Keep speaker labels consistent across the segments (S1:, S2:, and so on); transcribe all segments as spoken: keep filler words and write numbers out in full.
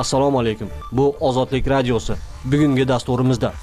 S1: Assalomu alaykum. Bu Ozodlik radiosi. Bugungi dasturimizda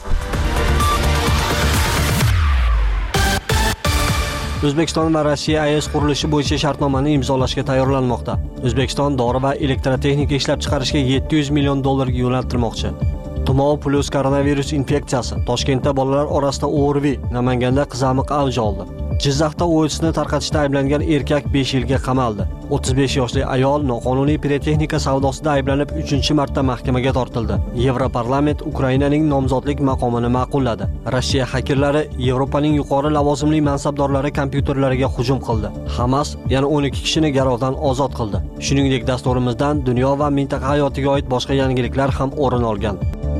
S1: O'zbekiston va Rossiya A E S qurilishi bo'yicha shartnomani imzolashga tayyorlanmoqda. O'zbekiston dori va elektrotexnika ishlab chiqarishga yetti yuz million dollarga yo'naltirmoqchi. Tumov plus koronavirus infeksiyasi. Toshkentda bolalar orasida O R V, Namanganda qizamiq avj oldi. Jizzaxda O S ni tarqatishda ayblangan erkak besh yilga qamaldi. o'ttiz besh yoshli ayol noqonuniy pirotexnika savdosida ayblanib uchinchi marta mahkamaga tortildi. Yevroparlament Ukrainaning nomzodlik maqomini ma'qulladi. Rossiya xakerlari Yevropaning yuqori lavozimli mansabdorlari kompyuterlariga hujum qildi. Hamas yana o'n ikki kishini garovdan ozod qildi. Shuningdek, dasturimizdan dunyo va mintaqa hayotiga oid boshqa yangiliklar ham o'rin olgan.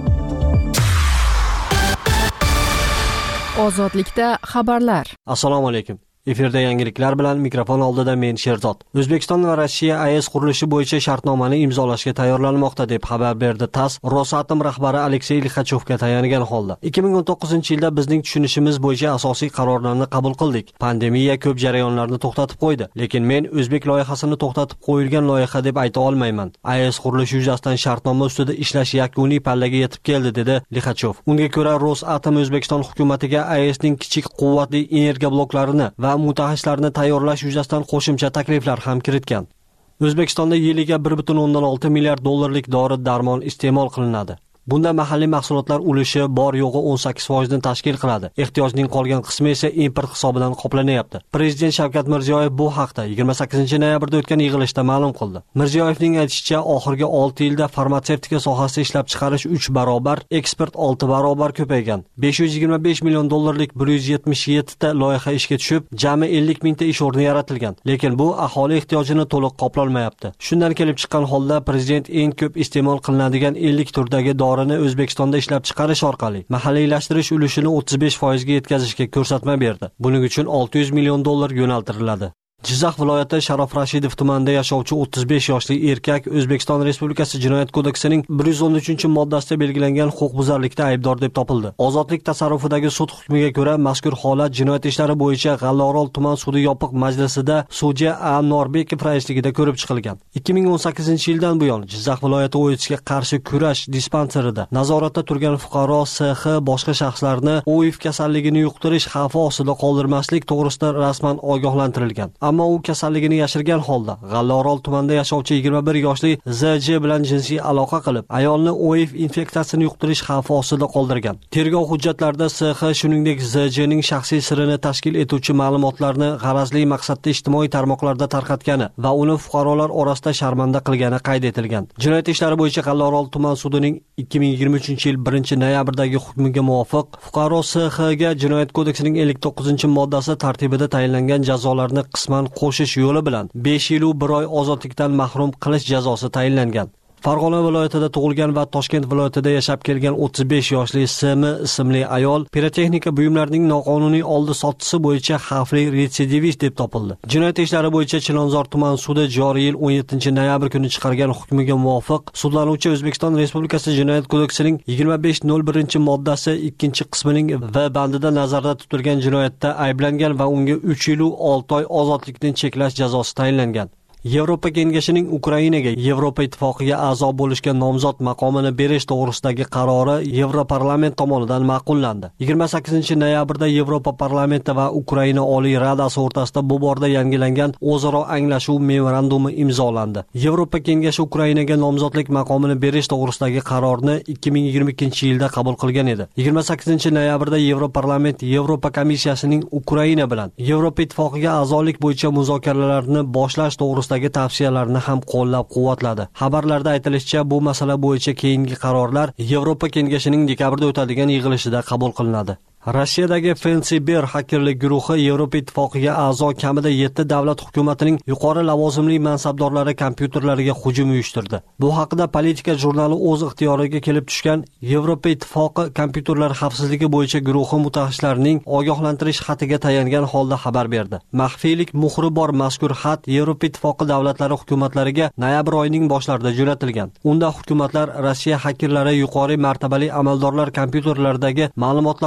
S2: Ozodlikda xabarlar.
S1: Assalomu alaykum. Efirda yangiliklar bilan mikrofon oldida men Sherzod. O'zbekiston va Rossiya A E S qurilishi bo'yicha shartnomani imzolashga tayyorlanmoqda deb xabar berdi TASS. Rosatom rahbari Aleksey Lixachovga tayangan holda. ikki ming o'n to'qqizinchi yilda bizning tushunishimiz bo'yicha asosiy qarorlarni qabul qildik. Pandemiya ko'p jarayonlarni to'xtatib qo'ydi, lekin men o'zbek loyihasini to'xtatib qo'yilgan loyiha deb ayta olmayman. A E S qurilishi yuzasidan shartnoma ustida ishlash yakuniy pallaga yetib keldi, dedi Lixachov. Unga ko'ra, Rosatom O'zbekiston hukumatiga A E S'ning kichik quvvatli energiya bloklarini va mutaxassislarni tayyorlash yuzasidan qo'shimcha takliflar ham kiritgan. O'zbekistonda yiliga bir butun o'ndan olti milliard dollarlik dori-darmon iste'mol qilinadi. Bunda mahalliy mahsulotlar ulushi bor yo'g'i o'n sakkiz foiz ni tashkil qiladi. Ehtiyojning qolgan qismi esa import hisobidan qoplanyapti. Prezident Shavkat Mirziyoyev bu haqda yigirma sakkizinchi noyabrda o'tgan yig'ilishda ma'lum qildi. Mirziyoyevning aytishicha, oxirgi olti yilda farmatsevtika sohasida ishlab chiqarish uch barobar, eksport olti barobar ko'paygan. besh yuz yigirma besh million dollarlik bir yuz yetmish yetti ta loyiha ishga tushib, jami ellik mingta ish o'rni yaratilgan. Lekin bu aholi ehtiyojini to'liq qoplolmayapti. Shundan kelib chiqqan holda prezident eng ko'p iste'mol qilinadigan ellik turdagi dori O'zbekistonda ishlab chiqarish orqali mahalliylashtirish ulushini o'ttiz besh foiz ga yetkazishga ko'rsatma berdi. Buning uchun olti yuz million dollar yo'naltiriladi. Jizzax viloyati Sharof Rashidov tumanida yashovchi o'ttiz besh yoshli erkak O'zbekiston Respublikasi Jinoyat kodeksining bir yuz o'n uchinchi moddasida belgilangan huquqbuzarlikda aybdor deb topildi. Ozodlik tasarrufidagi sud hukmiga ko'ra, mazkur holat jinoyat ishlari bo'yicha G'allaorol tuman sudi yopiq majlisida sudya A. Norbekov raisligida ko'rib chiqilgan. ikki ming o'n sakkizinchi yildan buyon Jizzax viloyati O S ga qarshi kurash dispanserida nazoratda turgan fuqaro S X boshqa shaxslarni O I V kasalligini yuqtirish xavfi ostida qoldirmaslik to'g'risida rasman ogohlantirilgan. Ammo u kasalligini yashirgan holda G'allaorol tumanida yashovchi yigirma bir yoshli Z J bilan jinsiy aloqa qilib, ayolni O I V infeksiyasini yuqtirish xavfi ostida qoldirgan. Tergov hujjatlarida S X shuningdek Z J ning shaxsiy sirini tashkil etuvchi ma'lumotlarni g'arazli maqsadda ijtimoiy tarmoqlarda tarqatgani va uni fuqarolar orasida sharmanda qilgani qayd etilgan. Jinoyat ishlari bo'yicha G'allaorol tuman sudining ikki ming yigirma uchinchi yil birinchi noyabrdagi hukmiga muvofiq fuqaro S X ga Jinoyat kodeksining ellik to'qqizinchi moddasi tartibida tayinlangan jazolarni qisman qo'shish yo'li bilan besh yil u bir oy ozodlikdan mahrum qilish jazosi tayinlangan. Farg'ona viloyatida tug'ilgan va Toshkent viloyatida yashab kelgan o'ttiz besh yoshli S M ismli ayol pirotexnika buyumlarining noqonuniy oldi sottisi bo'yicha xavfli retsidivist deb topildi. Jinoyat ishlari bo'yicha Chilonzor tuman sudi joriy yil o'n yettinchi noyabr kuni chiqargan hukmiga muvofiq sudlanuvchi O'zbekiston Respublikasi Jinoyat kodeksining yigirma besh nol birinchi moddasi ikkinchi qismining V bandida nazarda tutilgan jinoyatda ayblangan va unga uch yil u olti oy ozodlikni cheklash jazosi tayinlangan. Yevropa Kengashining Ukrainaga Yevropa Ittifoqiga a'zo bo'lishga nomzod maqomini berish to'g'risidagi qarori Yevroparlament tomonidan ma'qullandi. yigirma sakkizinchi noyabrda Yevropa Parlamenti va Ukraina Oliy Radasi o'rtasida bu borada yangilangan o'zaro anglashuv memorandumi imzolandi. Yevropa Kengashi Ukrainaga nomzodlik maqomini berish to'g'risidagi qarorni ikki ming yigirma ikkinchi yilda qabul qilgan edi. yigirma sakkizinchi noyabrda Yevroparlament Yevropa Komissiyasining Ukraina bilan Yevropa Ittifoqiga a'zolik bo'yicha muzokaralarni boshlash to'g'risida tavsiyalarni ham qo'llab-quvvatladi. Xabarlarda aytilishicha, bu masala bo'yicha keyingi qarorlar Yevropa Kengashining dekabrda o'tadigan yig'ilishida qabul qilinadi. Rossiyadagi Fensiber xakerlik guruhi Yevropa Ittifoqiga a'zo kamida yetti davlat hukumatining yuqori lavozimli mansabdorlari kompyuterlariga hujum uyushtirdi. Bu haqida Politika jurnali o'z ixtiyoriga kelib tushgan Yevropa Ittifoqi kompyuterlar xavfsizligi bo'yicha guruhi mutaxassislarining ogohlantirish xatiga tayangan holda xabar berdi. Maxfiylik muhri bor mazkur xat Yevropa Ittifoqi davlatlari hukumatlariga noyabr oyining boshlarida jo'natilgan. Unda hukumatlar Rossiya xakerlari yuqori martabali amaldorlar kompyuterlaridagi ma'lumotlarni olish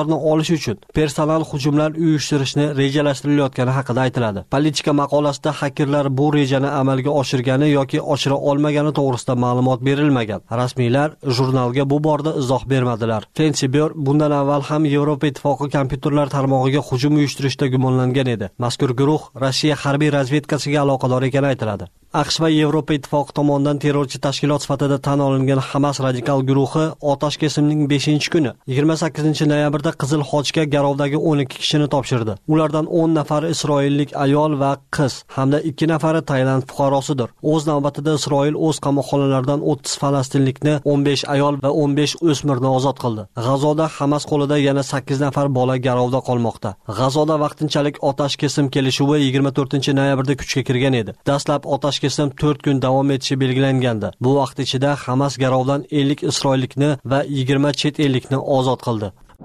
S1: qilish uchun personal hujumlar uyushtirishni rejalashtirilayotgani haqida aytiladi. Politika maqolasida xakerlar bu rejani amalga oshirgani yoki oshira olmagani to'g'risida ma'lumot berilmagan. Rasmiylar jurnalga bu borada izoh bermadilar. Fensiber bundan avval ham Yevropa ittifoqi kompyuterlar tarmog'iga hujum uyushtirishda gumonlangan edi. Mazkur guruh Rossiya harbiy razvedkasiga aloqador ekani aytiladi. AQSh va Yevropa ittifoqi tomonidan terrorchi tashkilot sifatida tan olingan Hamas radikal guruhi otash kesimning beshinchi kuni yigirma sakkizinchi noyabrda Qizil Xochga garovdagi o'n ikki kishini topshirdi. Ulardan o'n nafari isroillik ayol va qiz hamda ikki nafari Tailand fuqarosidir. O'z navbatida Isroil o'z qamoqxonalaridan o'ttiz falastinlikni, o'n besh ayol va o'n besh o'smirni ozod qildi. G'azoda Hamas qo'lida yana sakkiz nafar bola garovda qolmoqda. G'azoda vaqtinchalik otash kesim kelishuvi yigirma to'rtinchi noyabrda kuchga kirgan edi. Dastlab otash kesim to'rt kun davom etishi belgilangandi. Bu vaqt ichida Hamas garovdan ellik isroillikni va yigirma chet ellikni ozod qildi.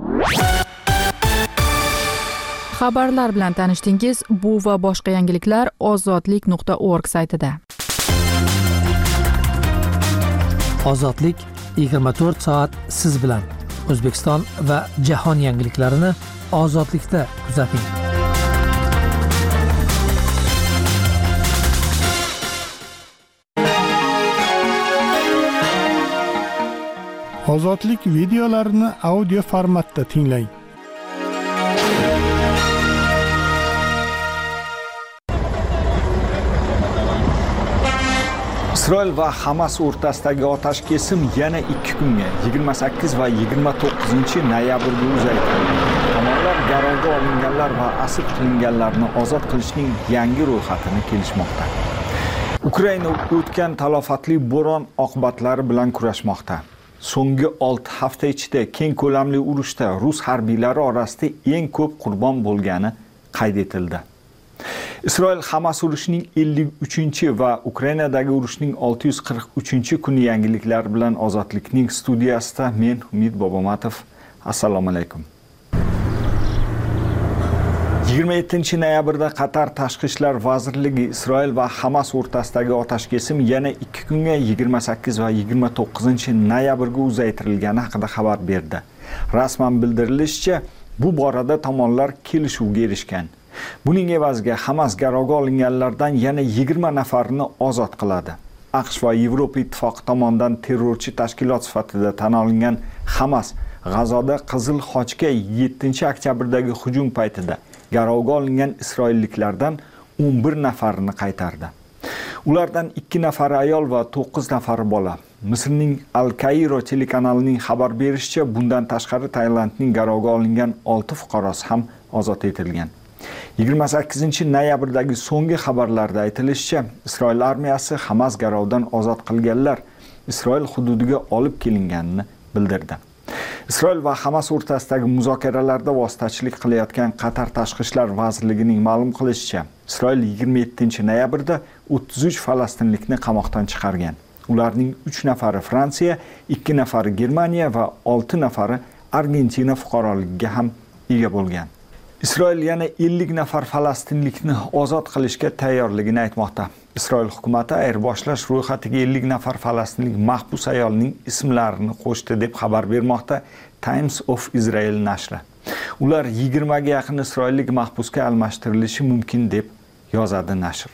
S2: Xabarlar bilan tanishdingiz. Bu va boshqa yangiliklar ozodlik nuqta org saytida.
S3: Ozodlik yigirma to'rt soat siz bilan. O'zbekiston va jahon yangiliklarini ozodlikda kuzating.
S4: Ozodlik videolarini audio formatda tinglang.
S5: Isroil va Hamas o'rtasidagi otash kesim yana ikki kunga yigirma sakkiz va yigirma to'qqizinchi noyabrga uzaytirildi. Tomonlar garovga olinganlar va asir qilinganlarni ozod qilishning yangi ro'yxatini kelishmoqda. Ukraina o'tgan talofatli bo'ron oqibatlari bilan kurashmoqda. So'nggi olti hafta ichida keng ko'lamli urushda rus harbiylari orasida eng ko'p qurbon bo'lgani qayd etildi. Isroil Hamas urushining ellik uchinchi va Ukrainadagi urushning olti yuz qirq uchinchi kuni yangiliklari bilan Ozodlikning studiyasida men Umid Bobomatov. Assalomu alaykum. yigirma yettinchi noyabrda Qatar Tashqi ishlar vazirligi Isroil va Hamas o'rtasidagi otash kesim yana ikki kunga yigirma sakkiz va yigirma to'qqizinchi noyabrga uzaytirilgani haqida xabar berdi. Rasman bildirilishicha, bu borada tomonlar kelishuvga erishgan. Buning evaziga Hamas garovga olinganlardan yana yigirma nafarini ozod qiladi. AQSh va Yevropa ittifoqi tomonidan terrorchi tashkilot sifatida tan olingan Hamas G'azoda Qizil Xochga yettinchi oktyabrdagi hujum paytida garovga olingan isroilliklardan o'n bir nafarini qaytardi. Ulardan ikki nafari ayol va to'qqiz nafari bola. Misrning Al-Kairo telekanalining xabar berishicha, bundan tashqari Tailandning garovga olingan olti fuqarosi ham ozod etilgan. yigirma sakkizinchi noyabrdagi so'nggi xabarlarda aytilishicha, Isroil armiyasi Hamas garovdan ozod qilganlar Isroil hududiga olib kelinganini bildirdi. Isroil va Hamas o'rtasidagi muzokaralarda vositachilik qilayotgan Qatar Tashqi ishlar vazirligining ma'lum qilishicha, Isroil yigirma yettinchi noyabrda o'ttiz uch falastinlikni qamoqdan chiqargan. Ularning uch nafari Fransiya, ikki nafari Germaniya va olti nafari Argentina fuqaroligiga ham ega bo'lgan. Isroil yana ellik nafar falastinlikni ozod qilishga tayyorligini aytmoqda. Isroil hukumati ayirboshlash ro'yxatiga ellik nafar falastinlik mahbus ayolning ismlarini qo'shdi deb xabar bermoqda Times of Israel nashri. Ular yigirma ga yaqin isroillik mahbusga almashtirilishi mumkin deb yozadi nashr.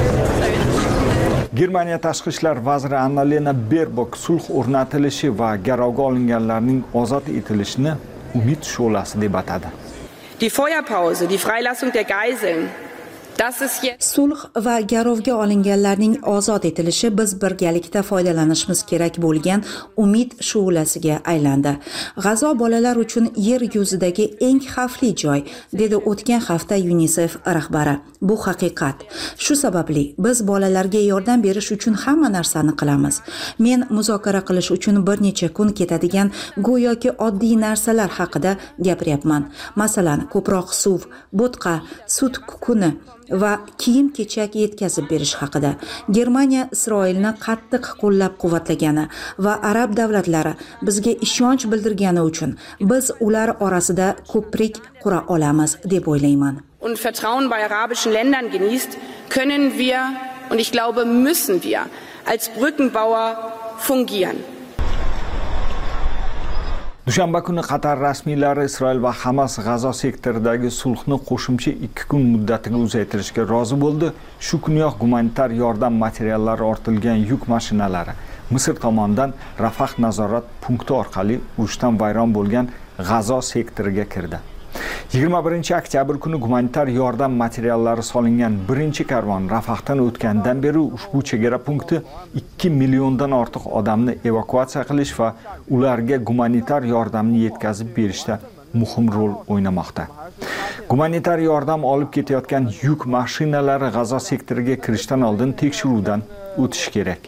S5: Germaniya tashqi ishlar vaziri Annalena Baerbock sulh o'rnatilishi va garovga olinganlarning ozod etilishini umid shu'lasi deb atadi.
S6: Die Feuerpause, die Freilassung der Geiseln, das ist jetzt
S7: sulh va garovga olinganlarning ozod etilishi biz birgalikda foydalanishimiz kerak bo'lgan umid shu'lasiga aylandi. G'azo bolalar uchun yer yuzidagi eng xavfli joy, dedi o'tgan hafta UNICEF rahbari. Bu haqiqat. Shu sababli biz bolalarga yordam berish uchun hamma narsani qilamiz. Men muzokara qilish uchun bir necha kun ketadigan go'yoki oddiy narsalar haqida gapiryapman. Masalan, ko'proq suv, bo'tqa, sut kukuni va kiyim-kechak yetkazib berish haqida. Germaniya Isroilni qattiq qo'llab-quvvatlagani va arab davlatlari bizga ishonch bildirgani uchun biz ular orasida ko'prik qura olamiz deb o'ylayman.
S6: Und Vertrauen bei arabischen Ländern genießt, können wir und ich glaube müssen wir als Brückenbauer fungieren.
S5: Dushanba kuni Qatar rasmiylari Isroil va Hamas G'azo sektoridagi sulhni qo'shimcha ikki kun muddatiga uzaytirishga rozi bo'ldi. Shu kuniyoq gumanitar yordam materiallari ortilgan yuk mashinalari Misr tomonidan Rafah nazorat punkti orqali urushdan vayron bo'lgan G'azo sektoriga kirdi. yigirma birinchi oktyabr kuni gumanitar yordam materiallari solingan birinchi karvon Rafahdan o'tgandan beri ushbu chegara punkti ikki milliondan ortiq odamni evakuatsiya qilish va ularga gumanitar yordamni yetkazib berishda muhim rol o'ynamoqda. Gumanitar yordam olib ketayotgan yuk mashinalari G'azo sektoriga kirishdan oldin tekshiruvdan o'tishi kerak.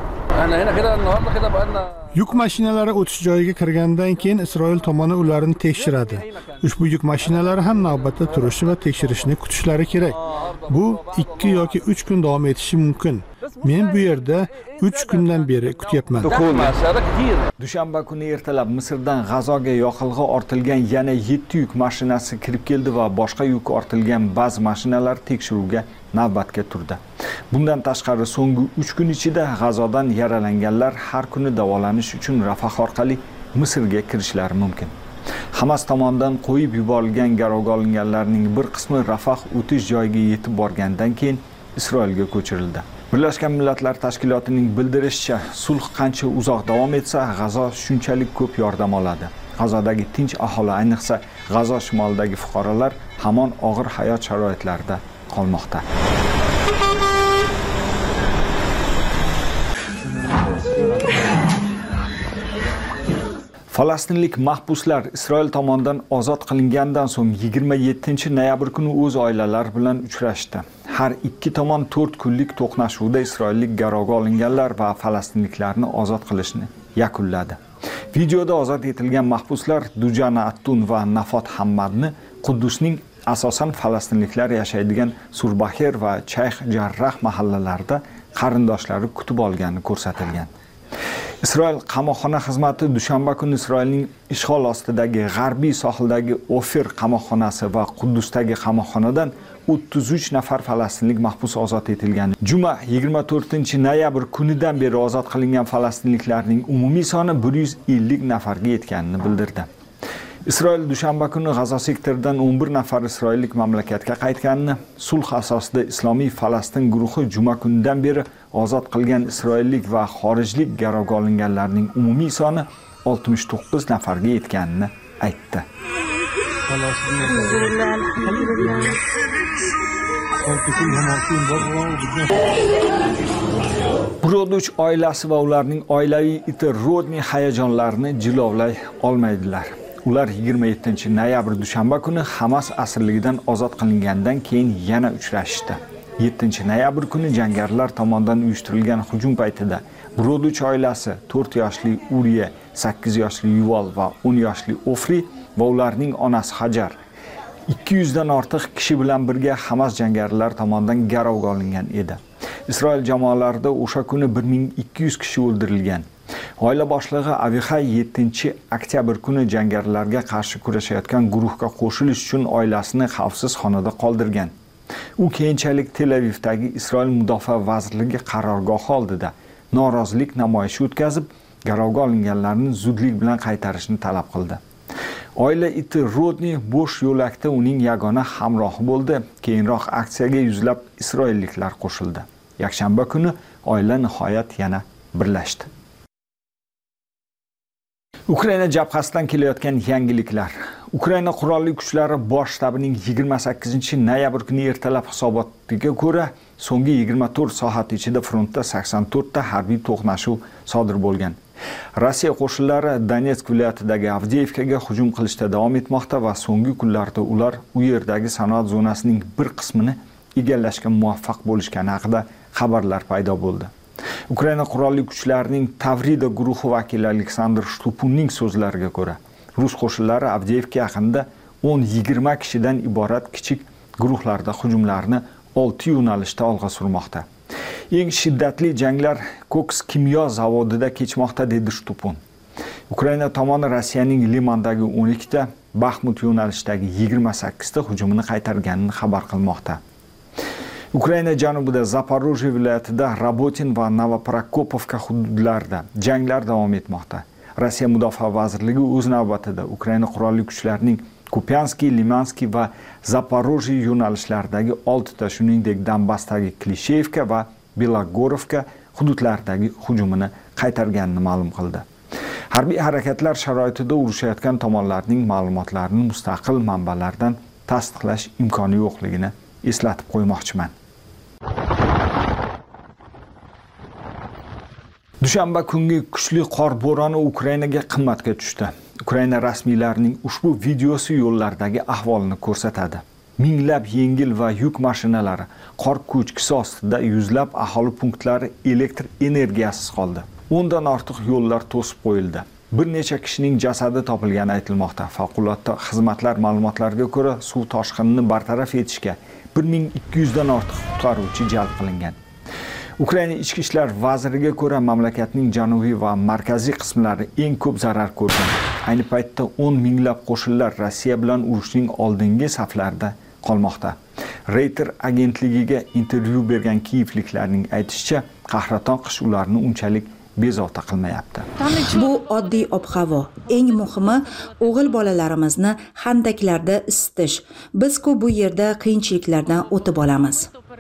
S4: Yuk mashinalari o'tish joyiga kirgandan keyin Isroil tomoni ularni tekshiradi. Ushbu yuk mashinalari ham navbatda turishi va tekshirishni kutishlari kerak. Bu ikki yoki uch kun davom etishi mumkin. Men bu yerda uch kundan beri kutyapman.
S5: Dushanba kuni ertalab Misrdan G'azoga yoqilg'i ortilgan yana yetti yuk mashinasi kirib keldi va boshqa yuk ortilgan ba'zi mashinalar tekshiruvga navbatga turdi. Bundan tashqari so'nggi uch kun ichida G'azodan yaralanganlar har kuni davolanish uchun Rafah orqali Misrga kirishlari mumkin. Hamas tomonidan qo'yib yuborilgan garovga olinganlarning bir qismi Rafah o'tish joyiga yetib borgandan keyin Isroilga ko'chirildi. Birlashgan Millatlar Tashkilotining bildirishicha, sulh qancha uzoq davom etsa, G'azo shunchalik ko'p yordam oladi. G'azodagi tinch aholi, ayniqsa G'azo shimolidagi fuqarolar hamon og'ir hayot sharoitlarida qolmoqda. Falastinlik mahbuslar Isroil tomonidan ozod qilingandan so'ng yigirma yettinchi noyabr kuni o'z oilalari bilan uchrashdi. Har ikki tomon to'rt kunlik to'qnashuvda isroillik garovga olinganlar va falastinliklarni ozod qilishni yakunladi. Videoda ozod etilgan mahbuslar Dujana Attun va Nafot Hammadni Quddusning asosan falastinliklar yashaydigan Surbaher va Chayx Jarrah mahallalarida qarindoshlari kutib olgani ko'rsatilgan. Isroil qamoqxona xizmati dushanba kuni Isroilning ishg'ol ostidagi g'arbiy sohildagi Ofir qamoqxonasi va Quddusdagi qamoqxonadan o'ttiz uch nafar falastinlik mahbus ozod etilgan. Juma yigirma to'rtinchi noyabr kunidan beri ozod qilingan falastinliklarning umumiy soni bir yuz ellik nafarga yetganini bildirdi. Isroil dushanba kuni G'azo sektoridan o'n bir nafar isroillik mamlakatga qaytganini, sulh asosida Islomiy Falastin guruhi juma kunidan beri ozod qilgan isroillik va xorijlik garovga olinganlarning umumiy soni oltmish to'qqiz nafarga yetganini aytdi. Broduch oilasi va ularning oilaviy iti Rodni hayajonlarini jilovlay olmaydilar. Ular yigirma yettinchi noyabr dushanba kuni Hamas asirligidan ozod qilingandan keyin yana uchrashdi. yettinchi noyabr kuni jangarilar tomonidan uyushtirilgan hujum paytida Broduch oilasi to'rt yoshli Uriye, sakkiz yoshli Yuval va o'n yoshli Ofri va ularning onasi Hajar ikki yuz dan ortiq kishi bilan birga Hamas jangarilar tomonidan garovga olingan edi. Isroil jamoalarida o'sha kuni bir ming ikki yuz kishi o'ldirilgan. Oila boshlig'i Avihay yettinchi oktyabr kuni jangarilarga qarshi kurashayotgan guruhga qo'shilish uchun oilasini xavfsiz xonada qoldirgan. U keyinchalik Tel Avivdagi Isroil mudofaa vazirligi qarorgohi oldida norozilik namoyishi o'tkazib, garovga olinganlarni zudlik bilan qaytarishni talab qildi. Oila iti Rodni bo'sh yo'lakda uning yagona hamrohi bo'ldi. Keyinroq aksiyaga yuzlab isroilliklar qo'shildi. Yakshanba kuni oila nihoyat yana birlashdi. Ukraina jabhasidan kelayotgan yangiliklar. Ukraina qurolli kuchlari bosh shtabining yigirma sakkizinchi noyabr kuni ertalab hisobotiga ko'ra, so'nggi yigirma to'rt soat ichida frontda sakson to'rtta harbiy to'qnashuv sodir bo'lgan. Rossiya qo'shinlari Donetsk viloyatidagi Avdiivkaga hujum qilishda davom etmoqda va so'nggi kunlarda ular u yerdagi sanoat zonasining bir qismini egallashga muvaffaq bo'lishgani haqida xabarlar paydo bo'ldi. Ukraina qurolli kuchlarining Tavrida guruhi vakili Aleksandr Shtupunning so'zlariga ko'ra, Rus qo'shinlari Avdiivka yaqinida o'n yigirma kishidan iborat kichik guruhlarda hujumlarni olti yo'nalishda olg'a surmoqda. Eng shiddatli janglar Koks kimyo zavodida kechmoqda, dedi Shtupun. Ukraina tomoni Rossiyaning Limandagi o'n ikkita, Baxmut yo'nalishidagi yigirma sakkizta hujumini qaytarganini xabar qilmoqda. Ukraina janubida Zaporojye viloyatida Rabotin va Novoprokopovka hududlarida janglar davom etmoqda. Rossiya Mudofaa vazirligi o'z navbatida Ukraina qurolli kuchlarining Kupianskiy, Limanskiy va Zaporojye yo'nalishlaridagi oltita, shuningdek Donbassdagi Klishevka va Belogorovka hududlaridagi hujumini qaytarganini ma'lum qildi. Harbiy harakatlar sharoitida urushayotgan tomonlarning ma'lumotlarini mustaqil manbalardan tasdiqlash imkoni yo'qligini eslatib qo'ymoqchiman. Dushanba kungi kuchli qor bo'roni Ukrainaga qimmatga tushdi. Ukraina rasmiylarining ushbu videosi yo'llardagi ahvolni ko'rsatadi. Minglab yengil va yuk mashinalari qor ko'chkisi ostida, yuzlab aholi punktlari elektr energiyasiz qoldi. o'ndan ortiq yo'llar to'sib qo'yildi. Bir necha kishining jasadi topilgani aytilmoqda. Favqulodda xizmatlar ma'lumotlariga ko'ra, suv toshqinini bartaraf etishga bir ming ikki yuz dan ortiq qutqaruvchi jalb qilingan. Ukraina ichki ishlar vaziriga ko'ra, mamlakatning janubiy va markaziy qismlari eng ko'p zarar ko'rgan. Ayni paytda o'n minglab qo'shinlar Rossiya bilan urushning oldingi saflarida qolmoqda. Reuters agentligiga intervyu bergan kiyevliklarning aytishicha, qahraton qish ularni unchalik bezovta qilmayapti.
S7: Bu oddiy ob-havo. Eng muhimi, o'g'il bolalarimizni handaklarda isitish. Biz-ku bu yerda qiyinchiliklardan o'tib olamiz.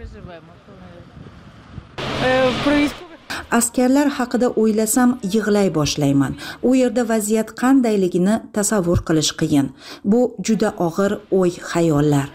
S7: Askarlar haqida o'ylasam yig'lay boshlayman. U yerda vaziyat qandayligini tasavvur qilish qiyin. Bu juda og'ir o'y-xayollar.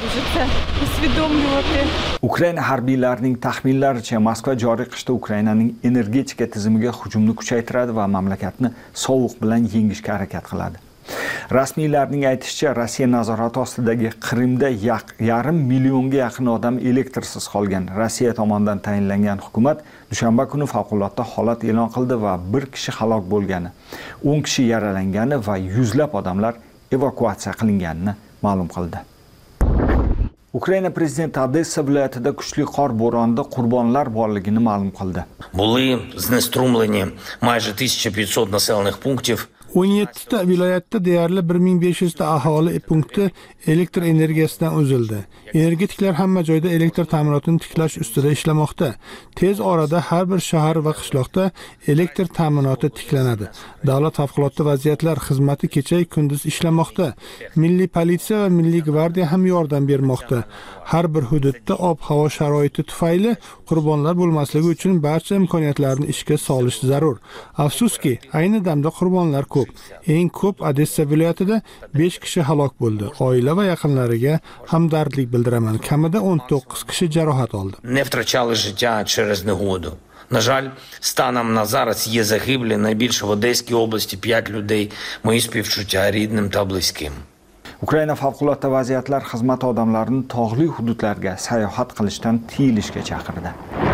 S5: Ukraina harbiylarining taxminlaricha, Moskva joriy qishda Ukrainaning energetika tizimiga hujumni kuchaytiradi va mamlakatni sovuq bilan yengishga harakat qiladi. Rasmiylarning aytishicha, Rossiya nazorati ostidagi Qrimda yarim millionga yaqin odam elektrsiz qolgan. Rossiya tomonidan tayinlangan hukumat dushanba kuni favqulodda holat e'lon qildi va bir kishi halok bo'lgani, o'n kishi yaralangani va yuzlab odamlar evakuatsiya qilinganini ma'lum qildi. Ukraina prezidenti Odessa viloyatida kuchli qor bo'ronida qurbonlar borligini ma'lum qildi.
S8: Були знеструмлені майже тисяча п'ятсот населених пунктів.
S4: o'n yettita viloyatda deyarli bir ming besh yuz ta aholi punkti elektr energiyasidan uzildi. Energetiklar hamma joyda elektr ta'minotini tiklash ustida ishlamoqda. Tez orada har bir shahar va qishloqda elektr ta'minoti tiklanadi. Davlat favqulodda vaziyatlar xizmati kecha kunduz ishlamoqda. Milliy politsiya va milliy gvardiya ham yordam bermoqda. Har bir hududda ob-havo sharoiti tufayli qurbonlar bo'lmasligi uchun barcha imkoniyatlarni ishga solish zarur. Afsuski, ayni damda qurbonlar ko'p. Eng ko'p Odessa viloyatida besh kishi halok bo'ldi. Oila va yaqinlariga hamdardlik bildiraman. Kamida o'n to'qqiz kishi jarohat oldi.
S8: Не втрачали життя через негоду. На жаль, станом на зараз є загиблі, найбільше в Одеській області п'ять людей. Мої співчуття рідним та близьким.
S5: Ukraina favqulodda vaziyatlar xizmati odamlarini tog'li hududlarga sayohat qilishdan tiyilishga chaqirdi.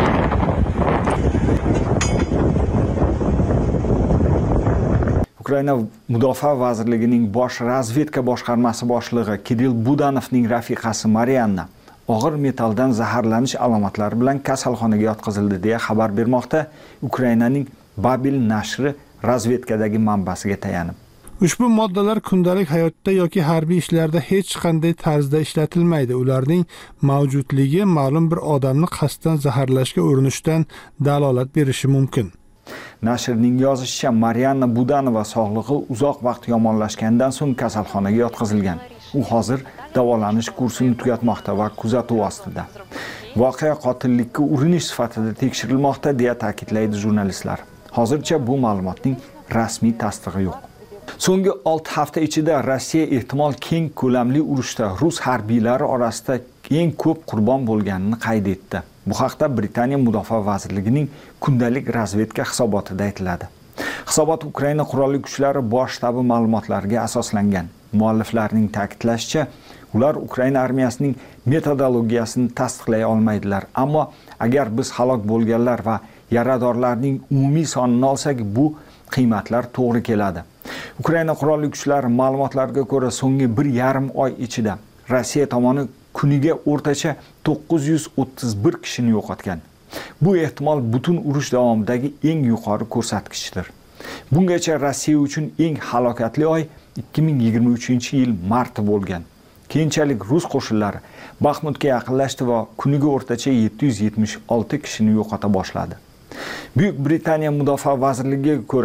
S5: Ukraina Mudofaa vazirligining bosh razvedka boshqarmasi boshlig'i Kirill Budanovning rafiqasi Marianna og'ir metalldan zaharlanish alomatlari bilan kasalxonaga yotqizildi deya xabar bermoqda Ukrainaning Babil nashri razvedkadagi manbasiga tayanib.
S4: Ushbu moddalar kundalik hayotda yoki harbiy ishlarda hech qanday tarzda ishlatilmaydi. Ularning mavjudligi ma'lum bir odamni qasddan zaharlashga urinishdan dalolat berishi mumkin.
S5: Nashrning yozishicha, Marianna Budanova sog'lig'i uzoq vaqt yomonlashgandan so'ng kasalxonaga yotqizilgan. U hozir davolanish kursini tugatmoqda va kuzatuv ostida. Voqea qotillikka urinish sifatida tekshirilmoqda deya ta'kidlaydi jurnalistlar. Hozircha bu ma'lumotning rasmiy tasdig'i yo'q. So'nggi olti hafta ichida Rossiya ehtimol keng ko'lamli urushda rus harbiylari orasida eng ko'p qurbon bo'lganini qayd etdi. Bu haqda Britaniya Mudofaa vazirligining kundalik razvedka hisobotida aytiladi. Hisobot Ukraina qurolli kuchlari bosh shtabi ma'lumotlariga asoslangan. Mualliflarning ta'kidlashicha, ular Ukraina armiyasining metodologiyasini tasdiqlay olmaydilar, ammo agar biz halok bo'lganlar va yaradorlarning umumiy sonini olsak, bu qiymatlar to'g'ri keladi. Ukraina qurolli kuchlari ma'lumotlariga ko'ra, so'nggi bir yarim oy ichida Rossiya tomoni kuniga o'rtacha to'qqiz yuz o'ttiz bir kishini yo'qotgan. Bu ehtimol butun urush davomidagi eng yuqori ko'rsatkichdir. Bungacha Rossiya uchun eng halokatli oy ikki ming yigirma uchinchi yil mart bo'lgan. Keyinchalik rus qo'shinlari Baxmutga yaqinlashdi va kuniga o'rtacha yetti yuz yetmish olti kishini yo'qota boshladi. Buyuk Britaniya Mudofaa vazirligiga ko'ra,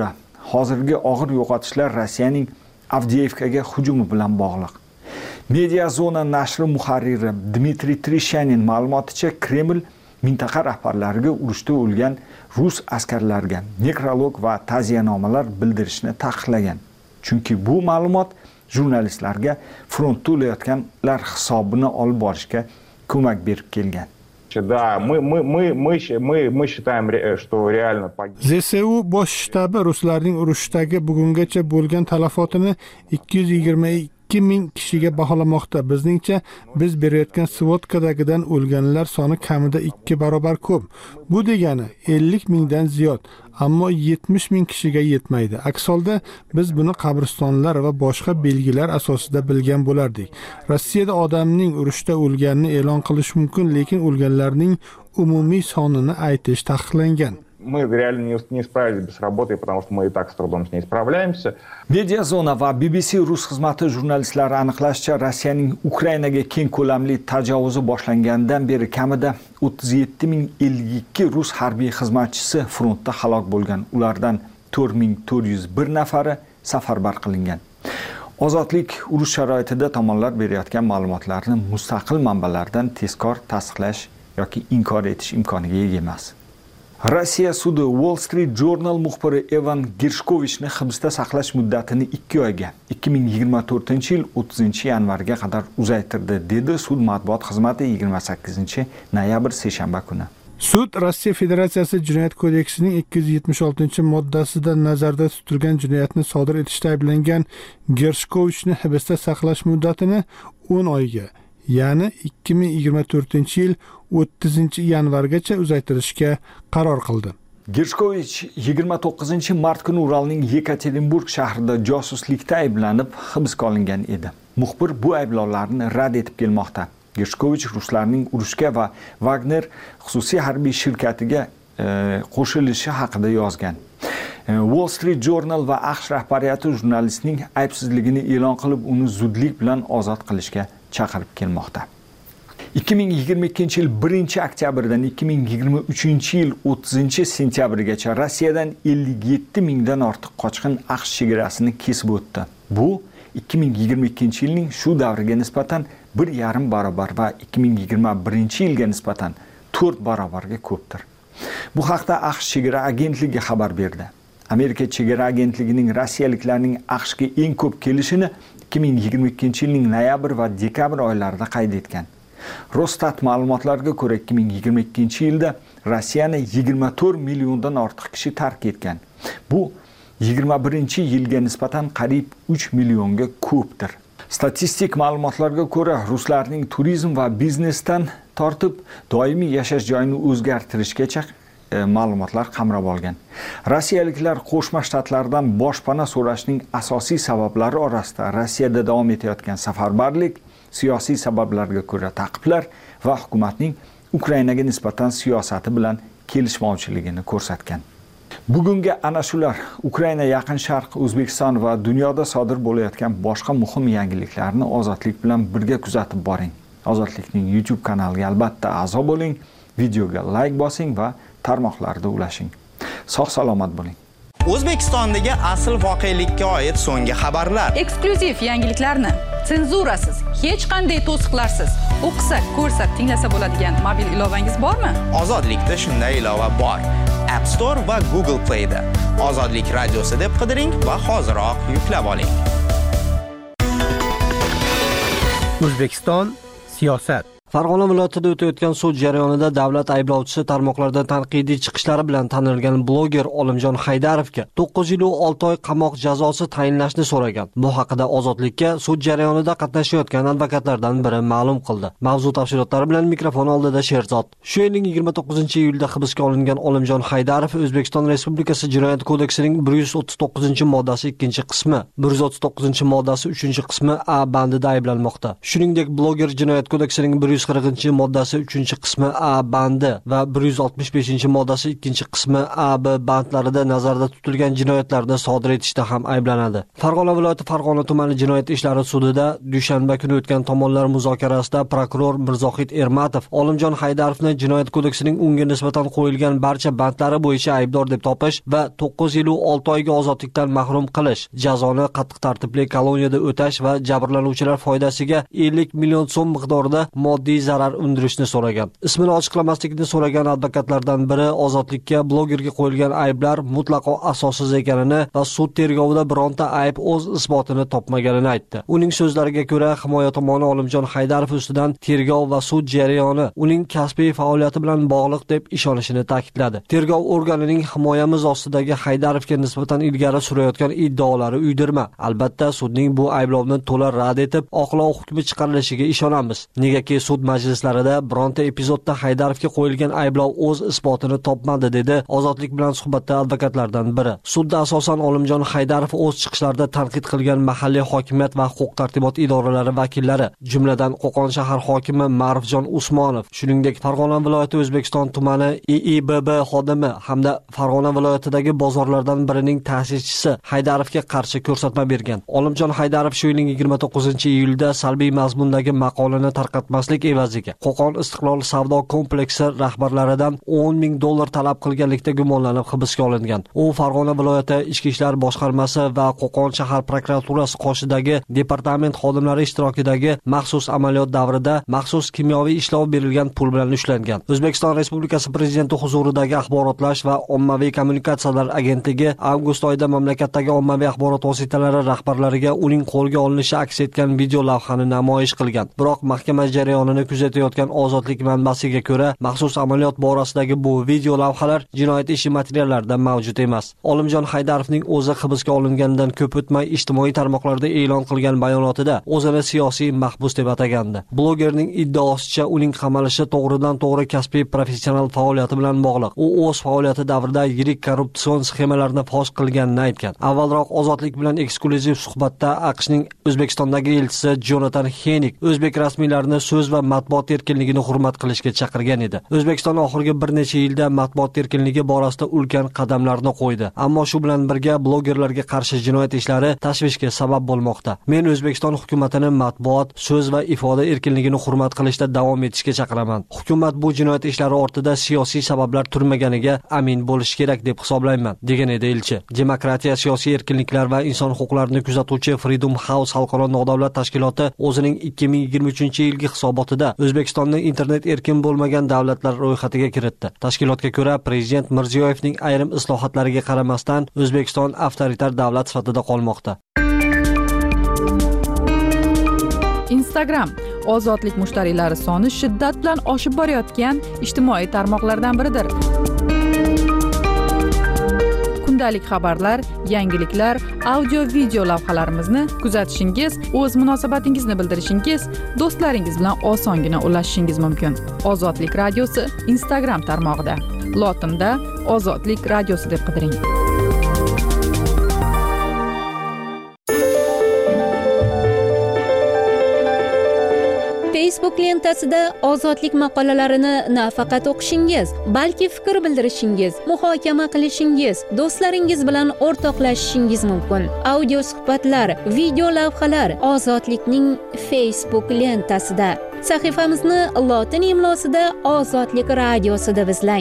S5: hozirgi og'ir yo'qotishlar Rossiyaning Avdiivkaga hujumi bilan bog'liq. Media Zona nashri muharriri Dmitriy Trishanin ma'lumoticha, Kreml mintaqa rahbarlariga urushda o'lgan rus askarlarga nekrolog va ta'ziyanomalar bildirishni taqiqlagan. Chunki bu ma'lumot jurnalistlarga frontda o'layotganlar hisobini olib borishga ko'mak berib kelgan.
S9: Да, мы, мы, мы, мы, мы, мы считаем, что реально погиб.
S4: Z S U bosh shtabi ruslarning urushdagi bugungacha bo'lgan talafotini ikki yuz yigirma ikki ming kishiga baholamoqda. Bizningcha biz berayotgan svotkadagidan o'lganlar soni kamida ikki barobar ko'p. Bu degani ellik mingdan ziyod, ammo yetmish ming kishiga yetmaydi. Aks holda biz buni qabristonlar va boshqa belgilar asosida bilgan bo'lardik. Rossiyada odamning urushda o'lganini e'lon qilish mumkin, lekin o'lganlarning umumiy sonini aytish taqiqlangan.
S9: Мы реально не, не справились бы с работой, потому что мы и так с трудом с ней справляемся.
S5: Media Zona va B B C rus xizmati jurnalistlari aniqlashicha, Rossiyaning Ukrainaga keng ko'lamli tajovuzi boshlangandan beri kamida o'ttiz yetti ming ellik ikki rus harbiy xizmatchisi frontda halok bo'lgan. Ulardan to'rt ming to'rt yuz bir nafari safarbar qilingan. Ozodlik urush sharoitida tomonlar berayotgan ma'lumotlarni mustaqil manbalardan tezkor tasdiqlash yoki inkor etish imkoniga ega emas. Rossiya sudi Wall Street Journal muxbiri Evan Gershkovichni hibsda saqlash muddatini ikki oyga ikki ming yigirma to'rtinchi yil o'ttizinchi yanvarga qadar uzaytirdi, dedi sud matbuot xizmati yigirma sakkizinchi noyabr seshanba kuni.
S4: Sud Rossiya Federatsiyasi Jinoyat kodeksining ikki yuz yetmish oltinchi moddasida nazarda tutilgan jinoyatni sodir etishda ayblangan Gershkovichni hibsda saqlash muddatini o'n oyga, ya'ni ikki ming yigirma to'rtinchi yil o'ttizinchi yanvargacha uzaytirishga qaror qildi.
S5: Gershkovich yigirma to'qqizinchi mart kuni Uralning Yekaterinburg shahrida josuslikda ayblanib hibsga olingan edi. Muxbir bu ayblovlarni rad etib kelmoqda. Gershkovich ruslarning urushga va Wagner xususiy harbiy shirkatiga e, qo'shilishi haqida yozgan. E, Wall Street Journal va AQSh rahbariyati jurnalistning aybsizligini e'lon qilib, uni zudlik bilan ozod qilishga chaqirib kelmoqda. ikki ming yigirma ikkinchi yil birinchi oktyabrdan ikki ming yigirma uchinchi yil o'ttizinchi sentyabrgacha Rossiyadan ellik yetti mingdan ortiq qochqin AQSh chegarasini kesib o'tdi. Bu ikki ming yigirma ikkinchi yilning shu davriga nisbatan bir yarim barobar va ikki ming yigirma birinchi yilga nisbatan to'rt barobarga ko'pdir. Bu haqda AQSh chegara agentligi xabar berdi. Amerika chegara agentligining rossiyaliklarning AQShga eng ko'p kelishini ikki ming yigirma ikkinchi yilning noyabr va dekabr oylarida qayd etgan. Rosstat ma'lumotlariga ko'ra ikki ming yigirma ikkinchi yilda Rossiyani yigirma to'rt milliondan ortiq kishi tark etgan. Bu yigirma birinchi yilga nisbatan qariyb uch millionga ko'pdir. Statistik ma'lumotlarga ko'ra, ruslarning turizm va biznesdan tortib doimiy yashash joyini o'zgartirishgacha e, ma'lumotlar qamrab olgan. Rossiyaliklar Qo'shma Shtatlardan boshpana so'rashning asosiy sabablari orasida Rossiyada davom etayotgan safarbarlik, siyosiy sabablarga ko'ra taqiblar va hukumatning Ukrainaga nisbatan siyosati bilan kelishmovchiligini ko'rsatgan. Bugungi ana shular Ukraina, Yaqin Sharq, O'zbekiston va dunyoda sodir bo'layotgan boshqa muhim yangiliklarni Ozodlik bilan birga kuzatib boring. Ozodlikning YouTube kanaliga albatta a'zo bo'ling, videoga like bosing va tarmoqlarda ulashing. Sog' salomat bo'ling.
S10: O'zbekistondagi asl voqelikka oid so'nggi xabarlar,
S2: eksklyuziv yangiliklarni senzurasiz, hech qanday to'siqlarsiz o'qisa, ko'rsa, tinglasa bo'ladigan mobil ilovangiz bormi?
S10: Ozodlikda shunday ilova bor. App Store va Google Play da Ozodlik radiosi deb qidiring va hoziroq yuklab oling.
S3: O'zbekiston siyosat.
S1: Farg'ona viloyatida o'tayotgan sud jarayonida davlat ayblovchisi tarmoqlarda tanqidiy chiqishlari bilan tanilgan bloger Olimjon Haydarovga to'qqiz yil olti oy qamoq jazosi tayinlashni so'ragan. Bu haqida Ozodlikka sud jarayonida qatnashayotgan advokatlardan biri ma'lum qildi. Mavzu tafsilotlari bilan mikrofon oldida Sherzod. Shu yilning yigirma to'qqizinchi iyulda hibsga olingan Olimjon Haydarov O'zbekiston Respublikasi Jinoyat kodeksining bir yuz o'ttiz to'qqizinchi moddasi ikkinchi qismi, bir yuz o'ttiz to'qqizinchi moddasi uchinchi qismi A bandida ayblanmoqda. Shuningdek, bloger Jinoyat kodeksining bir yuz yuz qirqinchi moddasi uchinchi qismi A bandi va bir yuz oltmish beshinchi moddasi ikkinchi qismi A B bandlarida nazarda tutilgan jinoyatlarni sodir etishda ham ayblanadi. Farg'ona viloyati Farg'ona tumani jinoyat ishlari sudida dushanba kuni o'tgan tomonlar muzokarasida prokuror Mirzohid Ermatov Olimjon Haydarovni jinoyat kodeksining unga nisbatan qo'yilgan barcha bandlari bo'yicha aybdor deb topish va to'qqiz yil olti oyga ozodlikdan mahrum qilish, jazoni qattiq tartibli koloniyada o'tash va jabrlanuvchilar foydasiga ellik million so'm miqdorida moddiy zarar undirishni so'ragan. Ismini ochiqlamaslikni so'ragan advokatlardan biri ozodlikka blogerga qo'yilgan ayblar mutlaqo asossiz ekanini va sud tergovida bironta ayb o'z isbotini topmaganini aytdi. Uning so'zlariga ko'ra, himoya tomoni Olimjon Haydarov ustidan tergov va sud jarayoni uning kasbiy faoliyati bilan bog'liq deb ishonishini ta'kidladi. Tergov organining himoyamiz ostidagi Haydarovga nisbatan ilgari surayotgan iddaolari uydirma. Albatta, sudning bu ayblovni to'la rad etib, oqlov hukmi chiqarilishiga ishonamiz. Negaki sud majlislarida bironta epizodda Haydarovga qo'yilgan ayblov o'z isbotini topmadi, dedi Ozodlik bilan suhbatda advokatlardan biri. Sudda asosan Olimjon Haydarov o'z chiqishlarida tanqid qilgan mahalliy hokimiyat va huquq-tartibot idoralari vakillari, jumladan Qo'qon shahar hokimi Ma'rufjon Usmonov, shuningdek Farg'ona viloyati O'zbekiston tumani I I B B xodimi hamda Farg'ona viloyatidagi bozorlardan birining ta'sischisi Haydarovga qarshi ko'rsatma bergan. Olimjon Haydarov shu yilning yigirma to'qqizinchi iyulda salbiy mazmundagi maqolani tarqatmaslik evaziga Qo'qon Istiqlol savdo kompleksi rahbarlaridan o'n ming dollar talab qilganlikda gumonlanib hibsga olingan. U Farg'ona viloyati Ichki ishlar boshqarmasi va Qo'qon shahar prokuraturasi qoshidagi departament xodimlari ishtirokidagi maxsus amaliyot davrida maxsus kimyoviy ishlov berilgan pul bilan ushlangan. O'zbekiston Respublikasi Prezidenti huzuridagi Axborotlash va ommaviy kommunikatsiyalar agentligi avgust oyida mamlakatdagi ommaviy axborot vositalari rahbarlariga uning qo'lga olinishi aks etgan video lavhani namoyish qilgan. Biroq mahkama jarayonini kuzatayotgan Ozodlik manbasiga ko'ra, maxsus amaliyot borasidagi bu video lavhalar jinoyat ishi materiallarida mavjud emas. Olimjon Haydarovning o'zi hibsga olinganidan ko'p o'tmay ijtimoiy tarmoqlarda e'lon qilgan bayonotida o'zini siyosiy mahbus deb atagandi. Blogerning iddaosicha uning qamalishi to'g'ridan-to'g'ri kasbiy professional faoliyati bilan bog'liq. U o'z faoliyati davrida yirik korrupsion sxemalarni fosh qilganini aytgan. Avvalroq Ozodlik bilan eksklyuziv suhbatda AQShning O'zbekistondagi elchisi Jonathan Henik o'zbek rasmiylarini so'z va matbuot erkinligini hurmat qilishga chaqirgan edi. O'zbekiston oxirgi bir necha yilda matbuot erkinligi borasida ulkan qadamlarni qo'ydi. Ammo shu bilan birga blogerlarga qarshi jinoyat ishlari tashvishga sabab bo'lmoqda. Men O'zbekiston hukumatini matbuot, so'z va ifoda erkinligini hurmat qilishda davom etishga chaqiraman. Hukumat bu jinoyat ishlari ortida siyosiy sabablar turmaganiga amin bo'lish kerak deb hisoblayman, degan edi elchi. Demokratiya, siyosiy erkinliklar va inson huquqlarini kuzatuvchi Freedom House xalqaro nodavlat tashkiloti o'zining ikki ming yigirma uchinchi yilgi hisobotida O'zbekistonni internet erkin bo'lmagan davlatlar ro'yxatiga kiritdi. Tashkilotga ko'ra, Prezident Mirziyoyevning ayrim islohotlariga qaramasdan O'zbekiston avtoritar davlat sifatida qolmoqda.
S2: Instagram Ozodlik mushtariylari soni shiddat bilan oshib borayotgan ijtimoiy tarmoqlardan biridir. Kundalik xabarlar, yangiliklar, audio-video lavhalarimizni kuzatishingiz, o'z munosabatingizni bildirishingiz, do'stlaringiz bilan osongina ulashishingiz mumkin. Ozodlik radiosi Instagram tarmog'ida. Lotinda Ozodlik radiosi deb qidiring.
S11: Facebook lentasida Ozodlik maqolalarini nafaqat o'qishingiz, balki fikr bildirishingiz, muhokama qilishingiz, do'stlaringiz bilan o'rtoqlashishingiz mumkin. Audio suhbatlar, video lavhalar Ozodlikning Facebook lentasida. Sahifamizni lotin imlosida Ozodlik radiosi deb izlang.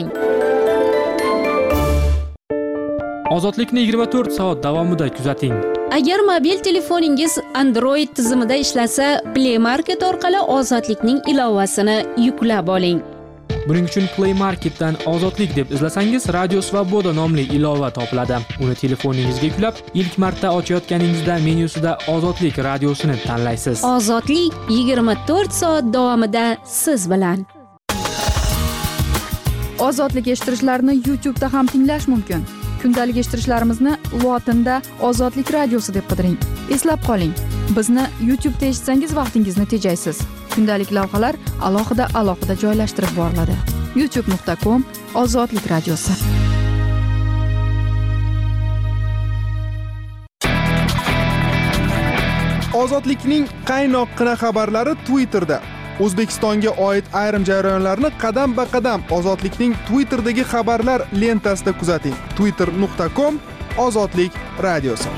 S12: Ozodlikni yigirma to'rt soat davomida kuzating.
S11: Agar mobil telefoningiz Android tizimida ishlasa, Play Market orqali Ozodlikning ilovasini yuklab oling.
S12: Buning uchun Play Marketdan Ozodlik deb izlasangiz, Radio Svoboda nomli ilova topiladi. Uni telefoningizga yuklab, ilk marta ochayotganingizda menyusida Ozodlik radiosini tanlaysiz.
S11: Ozodlik yigirma to'rt soat davomida siz bilan.
S2: Ozodlik eshittirishlarni YouTube da ham tinglash mumkin. Kundalik eshittirishlarimizni lotinda Ozodlik radiosi deb qidiring. Eslab qoling, bizni YouTube'da eshitsangiz vaqtingizni tejaysiz. Kundalik lavhalar alohida-alohida joylashtirib boriladi. youtube nuqta com Ozodlik radiosi.
S13: Ozodlikning qaynoqqina xabarlari Twitterda. O'zbekistonga oid ayrim jarayonlarni qadam ba qadam Ozodlikning Twitter'dagi xabarlar lentasida kuzating. twitter nuqta com Ozodlik radiosi.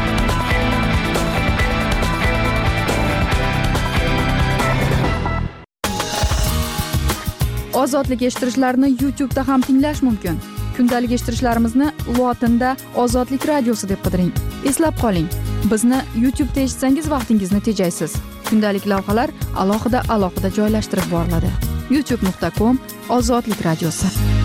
S2: Ozodlik eshittirishlarni YouTube da ham tinglash mumkin. Kundalik eshittirishlarimizni lotinda Ozodlik radiosi deb qidiring. Eslab qoling, bizni YouTube da eshitsangiz vaqtingizni tejaysiz. Kundalik lavhalar alohida alohida joylashtirib boriladi. youtube nuqta com Ozodlik radiosi.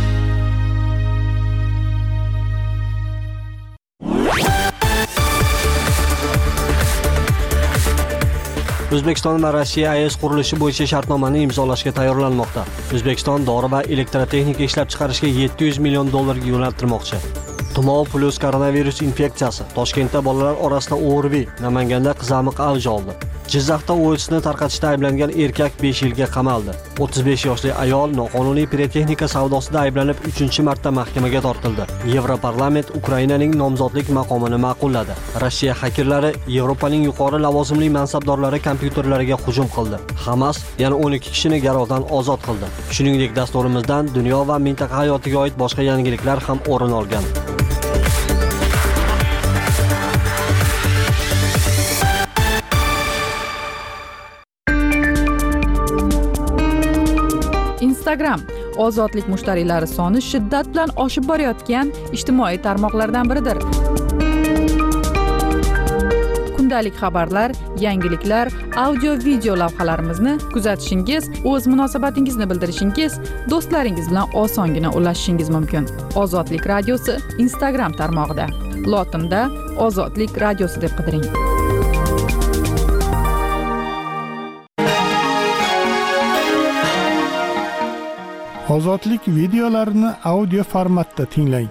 S1: O'zbekiston va Rossiya A E S qurilishi bo'yicha shartnomani imzolashga tayyorlanmoqda. O'zbekiston dori va elektrotexnika ishlab chiqarishga yetti yuz million dollarga yo'naltirmoqchi. Tumov plus koronavirus infeksiyasi. Toshkentda bolalar orasida O R V, Namanganda qizamiq avj oldi. Jizzaxda O S ni tarqatishda ayblangan erkak besh yilga qamaldi. o'ttiz besh yoshli ayol noqonuniy pirotexnika savdosida ayblanib uchinchi marta mahkamaga tortildi. Yevroparlament Ukrainaning nomzodlik maqomini ma'qulladi. Rossiya xakerlari Yevropaning yuqori lavozimli mansabdorlari kompyuterlariga hujum qildi. Hamas yana o'n ikki kishini garovdan ozod qildi. Shuningdek, dasturimizdan dunyo va mintaqa hayotiga oid boshqa yangiliklar ham o'rin olgan.
S2: Instagram ozodlik mushtariylari soni shiddat bilan oshib borayotgan ijtimoiy tarmoqlardan biridir. Kundalik xabarlar, yangiliklar, audio video lavhalarimizni kuzatishingiz, o'z munosabatingizni bildirishingiz, do'stlaringiz bilan osongina ulashishingiz mumkin. Ozodlik radiosi Instagram tarmog'ida. Lotinda Ozodlik radiosi deb qidiring.
S4: Ozodlik videolarini audio formatda tinglang.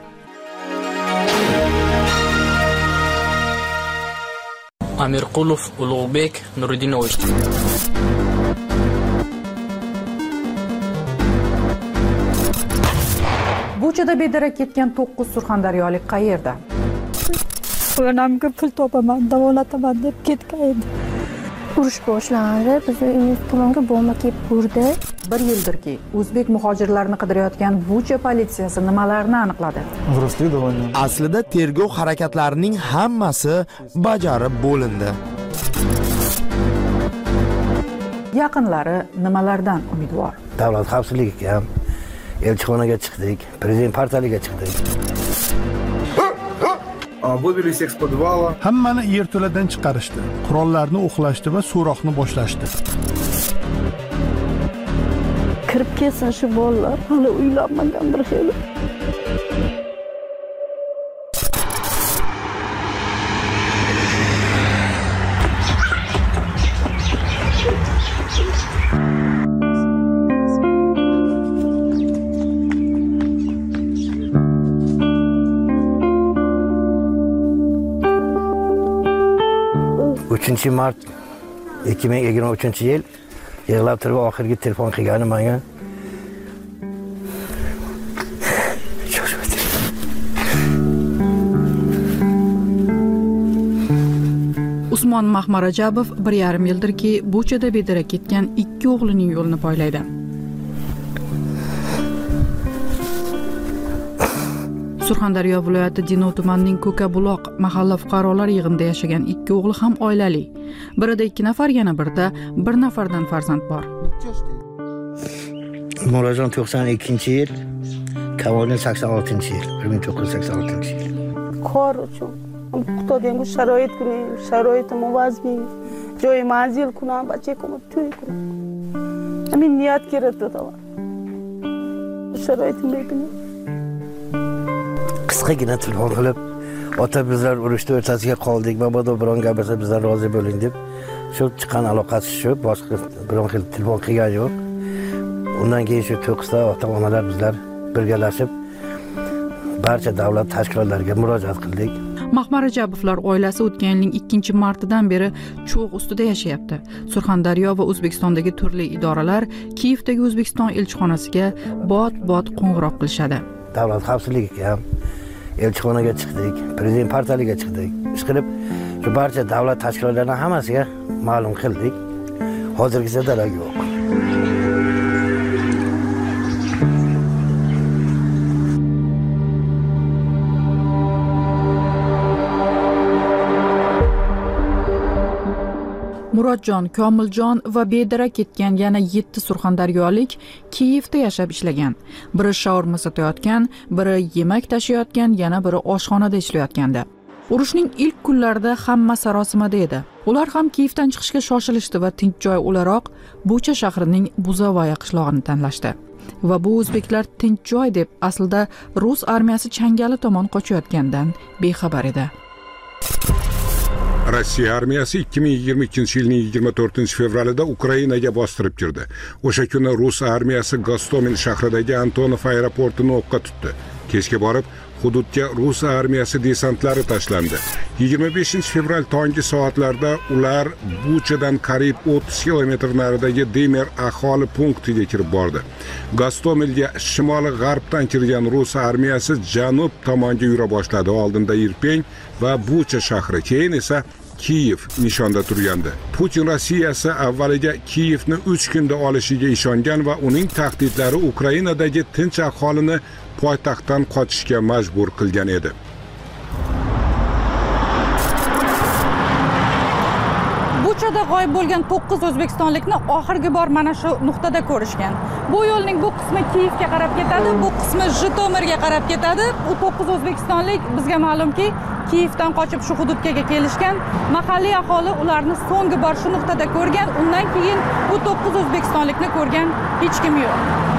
S14: Amirqulov Ulug'bek Nuridinovich.
S2: Buchada bedarak ketgan to'qqiz surxondaryolik qayerda?
S15: Onamga pul topaman, davolataman deb ketgan edi. Urush boshlandi, bizni uyimiz tomonga bomba kelib urdi.
S2: Bir yildirki, o'zbek muhojirlarni qidirayotgan Bucha politsiyasi nimalarni aniqladi?
S16: Aslida tergov harakatlarining hammasi bajarib bo'lindi.
S2: Yaqinlari nimalardan umidvor?
S17: Davlat xavfsizligiga ham, elchixonaga chiqdik, prezident portaliga chiqdik.
S4: Вывели всех с подвала. Hammani yerto'ladan chiqarishdi. Qurollarni o'qlashdi va so'roqni boshlashdi.
S15: Kirib kelsin shu bolalar, hali uylanmagan bir xil.
S17: uchinchi mart ikki ming yigirma uchinchi yil yig'lab turib oxirgi telefon qilgani menga.
S2: Usmon Mahmarajabov bir yarim yildirki Buchada bedarak ketgan ikki o'g'lining yo'lini poylaydi. Surxondaryo viloyati Denov tumanining Ko'kabuloq mahalla fuqarolar yig'inida yashagan ikki o'g'li ham oilali. Birida ikki nafar, yana birida bir nafardan farzand bor.
S17: Murajon to'qson ikkinchi yil, Kavolin sakson oltinchi yil, bir ming to'qqiz yuz sakson oltinchi yil.
S15: Kor uchun Xudodan bu sharoit kuni, sharoitim vazmin, joy manzil kunam, bachekom to'y kunam. Amin niyat kerakda to'g'ri. Sharoitim bepini.
S17: Qisqagina telefon qilib, ota bizlar urushda o'rtasiga qoldik, mabodo biron gapirsa bizdan rozi bo'ling deb, shu chiqqan aloqasi shu, boshqa biron xil telefon qilgan yo'q. Undan keyin shu to'qqizta ota-onalar bizlar birgalashib barcha davlat tashkilotlariga murojaat qildik.
S2: Mahmarajabovlar oilasi o'tgan yilning ikkinchi martidan beri cho'g' ustida yashayapti. Surxondaryo va O'zbekistondagi turli idoralar Kiyevdagi O'zbekiston elchixonasiga bot-bot qo'ng'iroq qilishadi.
S17: Davlat xavfsizligiga ham, elchixonaga chiqdik, prezident portaliga chiqdik. Ish qilib, shu barcha davlat tashkilotlarining hammasiga ma'lum qildik. Hozirgacha darak yo'q.
S2: Murodjon, Komiljon va bedarak ketgan yana yetti surxondaryolik Kiyevda yashab ishlagan. Biri shaurma sotayotgan, biri yemak tashiyotgan, yana biri oshxonada ishlayotgandi. Urushning ilk kunlarida hamma sarosimada edi. Ular ham Kiyevdan chiqishga shoshilishdi va tinch joy o'laroq Bucha shahrining Buzovaya qishlog'ini tanlashdi. Va bu o'zbeklar tinch joy deb aslida rus armiyasi changali tomon qochayotgandan bexabar edi.
S18: Rossiya armiyasi ikki ming yigirma ikkinchi yilning yigirma to'rtinchi fevralida Ukrainaga bostirib kirdi. O'sha kuni rus armiyasi Gostomel shahridagi Antonov aeroportini o'qqa tutdi. Kechga borib, hududga rus armiyasi desantlari tashlandi. yigirma beshinchi fevral tongi soatlarda ular Buchadan qariyb o'ttiz kilometr naridagi Demer aholi punktiga kirib bordi. Gostomelga shimoli g'arbdan kirgan rus armiyasi janub tomonga yura boshladi. Oldinda Irpень va Bucha shahri, keyin esa Kiyev nishonda turgandi. Putin Rossiyasi avvaliga Kiyevni uch kunda olishiga ishongan va uning tahdidlari Ukrainadagi tinch aholini poytaxtdan qochishga majbur qilgan edi.
S19: Buchada g'oyib bo'lgan to'qqiz o'zbekistonlikni oxirgi bor mana shu nuqtada ko'rishgan. Bu yo'lning bu qismi Kiyevga qarab ketadi, bu qismi Jitomirga qarab ketadi. Bu to'qqiz o'zbekistonlik bizga ma'lumki, Kiyevdan qochib shu hududga kelishgan. Mahalliy aholi ularni so'nggi bor shu nuqtada ko'rgan. Undan keyin bu to'qqiz o'zbekistonlikni ko'rgan hech kim yo'q.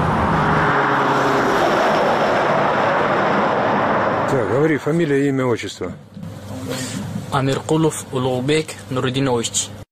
S20: Так, говори, фамилия, имя, отчество.
S14: Амирқулов Улугбек Нуридинович.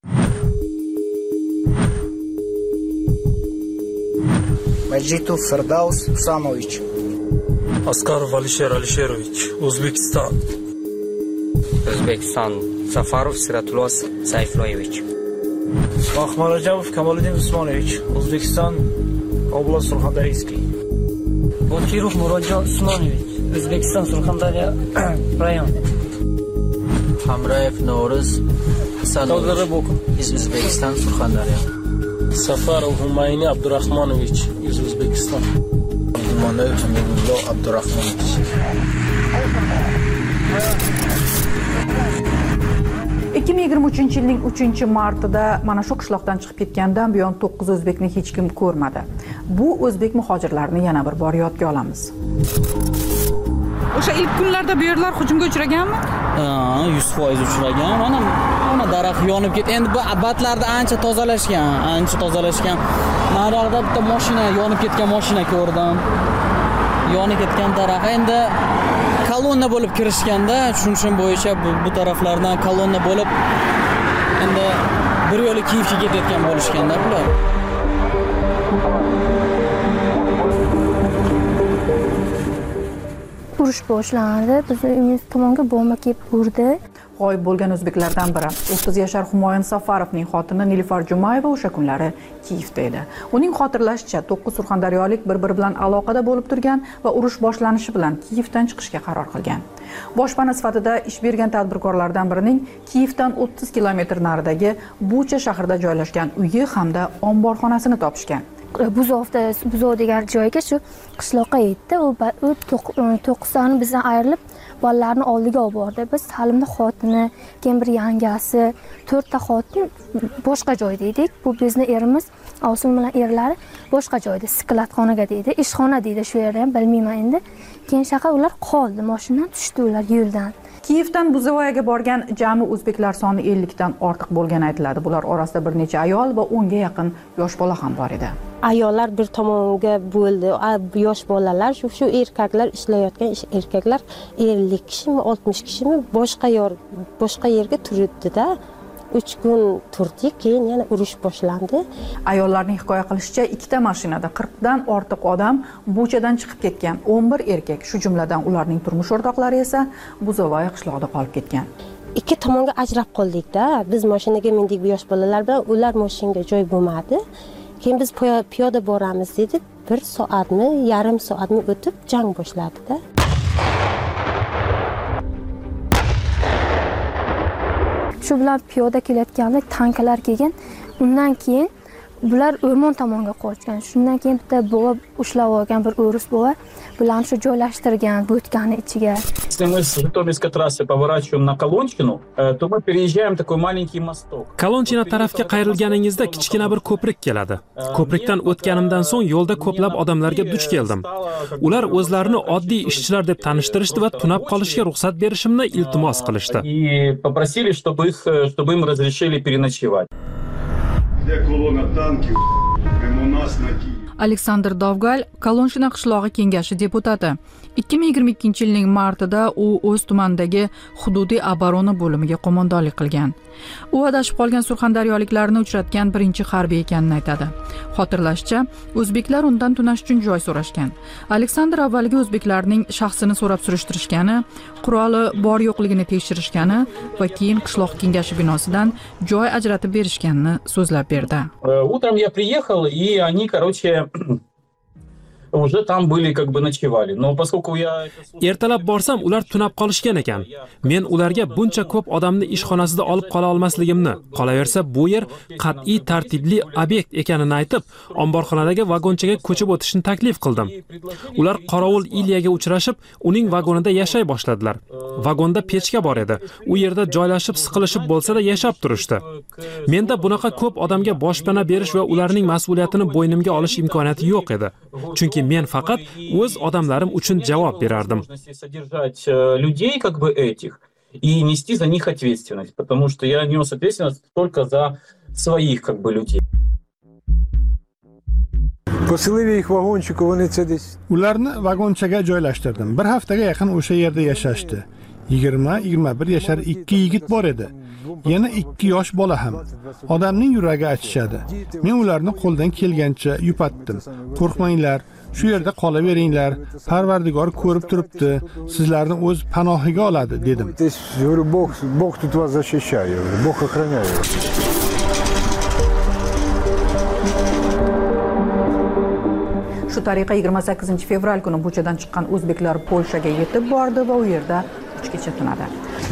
S21: Majitov Firdaus Husamovich.
S14: Askarov Alisher Alisherovich, O'zbekiston.
S22: O'zbekiston. Safarov Siratullos Sayfloyevich.
S21: Mahmarajabov Kamoliddin Usmonovich, O'zbekiston. Oblast Surxondaryoskiy.
S23: Bokirov Murodjon Usmonovich, O'zbekiston Surxondaryo rayon.
S14: Hamrayev No'riz Hasanovich, O'zbekiston Surxondaryo.
S23: Safarov Humayni Abdurahmonovich, O'zbekiston.
S21: Manayev Hamidullo Abdurahmonovich.
S2: ikki ming yigirma uchinchi yilning uchinchi martida mana shu qishloqdan chiqib ketgandan buyon to'qqiz o'zbekni hech kim ko'rmadi. Bu o'zbek muhojirlarini yana bir bor yodga olamiz. O'sha ilk kunlarda bu yerlar hujumga uchraganmi?
S24: Ha, yuz foiz uchragan. Mana mana daraxt yonib ketdi. Endi bu abatlarda ancha tozalashgan, ancha tozalashgan. Naryoqda bitta mashina, yonib ketgan mashina ko'rdim. Yonib ketgan daraxt. Endi kolonna bo'lib kirishganda, tushunishim bo'yicha bu, bu taraflardan kolonna bo'lib endi bir yo'li Kiyevga ketayotgan bo'lishganda bular.
S25: Urush boshlandi. Bizni uyimiz tomonga bomba kelib urdi.
S2: G'oyib bo'lgan o'zbeklardan biri o'ttiz yashar Humoyun Safarovning xotini Nilufar Jumayeva o'sha kunlari Kiyevda edi. Uning xotirlashicha to'qqiz surxondaryolik bir-biri bilan aloqada bo'lib turgan va urush boshlanishi bilan Kiyevdan chiqishga qaror qilgan. Boshpana sifatida ish bergan tadbirkorlardan birining Kiyevdan o'ttiz kilometr naridagi Bucha shahrida joylashgan uyi hamda omborxonasini topishgan.
S25: Buzovda, Buzov degan joyga shu qishloqqa yetdi. U to'qqiztani bizdan ayrilib bolalarni oldiga olib bordi. Biz Salimning xotini, keyin bir yangasi, to'rtta xotin boshqa joyda edik. Bu bizning erimiz Ovsin bilan erlari boshqa joyda, skladxonaga deydi, ishxona deydi shu yerda ham bilmayman endi. Keyin shaqa ular qoldi, mashinadan tushdi ular yo'ldan.
S2: Kiyevdan Buzovoyaga borgan jami o'zbeklar soni ellik dan ortiq bo'lgani aytiladi. Bular orasida bir necha ayol va o'nga yaqin yosh bola ham bor edi.
S26: Ayollar bir tomonga bo'ldi. Yosh bolalar, shu shu erkaklar ishlayotgan erkaklar ellik kishimi, oltmish kishimi boshqa yor boshqa yerga turibdi-da. uch kun turdik, keyin yana urush boshlandi.
S2: Ayollarning hikoya qilishicha, ikkita mashinada qirq dan ortiq odam Buchadan chiqib ketgan. o'n bir erkak, shu jumladan ularning turmush o'rtoqlari esa Buzovoya qishlog'ida qolib ketgan.
S26: Ikki tomonga ajrab qoldik-da. Biz mashinaga mindik yosh bolalar bilan, ular mashinaga joy bo'lmadi. Keyin biz piyoda boramiz dedik. Bir soatmi, yarim soatmi o'tib jang boshladi-da. Shu bilan piyoda kelayotganda tanklar kelgan. Undan keyin
S25: bular o'rmon tomonga qochgan. Shundan keyin bitta bova ushlab olgan bir o'ris bova bularni shu joylashtirgan bo'tkani ichiga.
S5: Если мы с Житомирской трассы поворачиваем на Колончину, то мы переезжаем такой маленький мосток.
S12: Kolonchina tarafga qayrilganingizda kichkina bir ko'prik keladi. Ko'prikdan o'tganimdan so'ng yo'lda ko'plab odamlarga duch keldim. Ular o'zlarini oddiy ishchilar deb tanishtirishdi va tunab qolishga ruxsat berishimni iltimos qilishdi.
S5: И попросили, чтобы их, чтобы им разрешили переночевать.
S6: Где колонна танков? Прямо у нас на Киев.
S2: Aleksandr Dovgal Kolonchina qishlog'i kengashi deputati. ikki ming yigirma ikkinchi yilning martida u o'z tumanidagi hududiy obrona bo'limiga qo'mondonlik qilgan. U adashib qolgan surxondaryoliklarni uchratgan birinchi harbiy ekanini aytadi. Xotirlashicha, o'zbeklar undan tunash uchun joy so'rashgan. Aleksandr avvaliga o'zbeklarning shaxsini so'rab surishtirishgani, quroli bor yo'qligini tekshirishgani va keyin qishloq kengashi binosidan joy ajratib berishganini so'zlab berdi.
S5: Утром я приехал, и они, короче, уже там были, как бы nочевали. Но поскольку я
S12: Ertalab borsam ular tunab qolishgan ekan. Men ularga buncha ko'p odamni ishxonasida olib qola olmasligimni, qolaversa bu yer qat'iy tartibli obyekt ekanini aytib, omborxonadagi vagonchaga ko'chib o'tishni taklif qildim. Ular qorovul Ilyaga uchrashib, uning vagonida yashay boshladilar. Vagonda pechka bor edi. U yerda joylashib, siqilishib bo'lsa-da yashab turishdi. Menda bunaqa ko'p odamga boshpana berish va ularning mas'uliyatini bo'ynimga olish imkoniyati yo'q edi. Chunki men faqat o'z odamlarim uchun javob berardim.
S5: Содержать людей, как бы этих, и нести за них ответственность, потому что я нес ответственность только за своих, как бы, людей.
S20: Поселили их вагончику, вони це десь.
S4: Ularni vagonchaga joylashtirdim. Bir haftaga yaqin o'sha yerda yashashdi. yigirma yigirma bir yashar ikki yigit bor edi. Yana ikki yosh bola ham. Odamning yuragi achishadi. Men ularni qo'ldan kelgancha yupatdim. Qo'rqmanglar, shu yerda qolaveringlar. Parvardigor ko'rib turibdi. Sizlarni o'z panohiga oladi, dedim.
S20: Bog, Bog тут вас защищает, Bog охраняет.
S2: Shu tariqa yigirma sakkizinchi fevral kuni Buchadan chiqqan o'zbeklar Polshaga yetib bordi va u yerda uch kecha tunadi.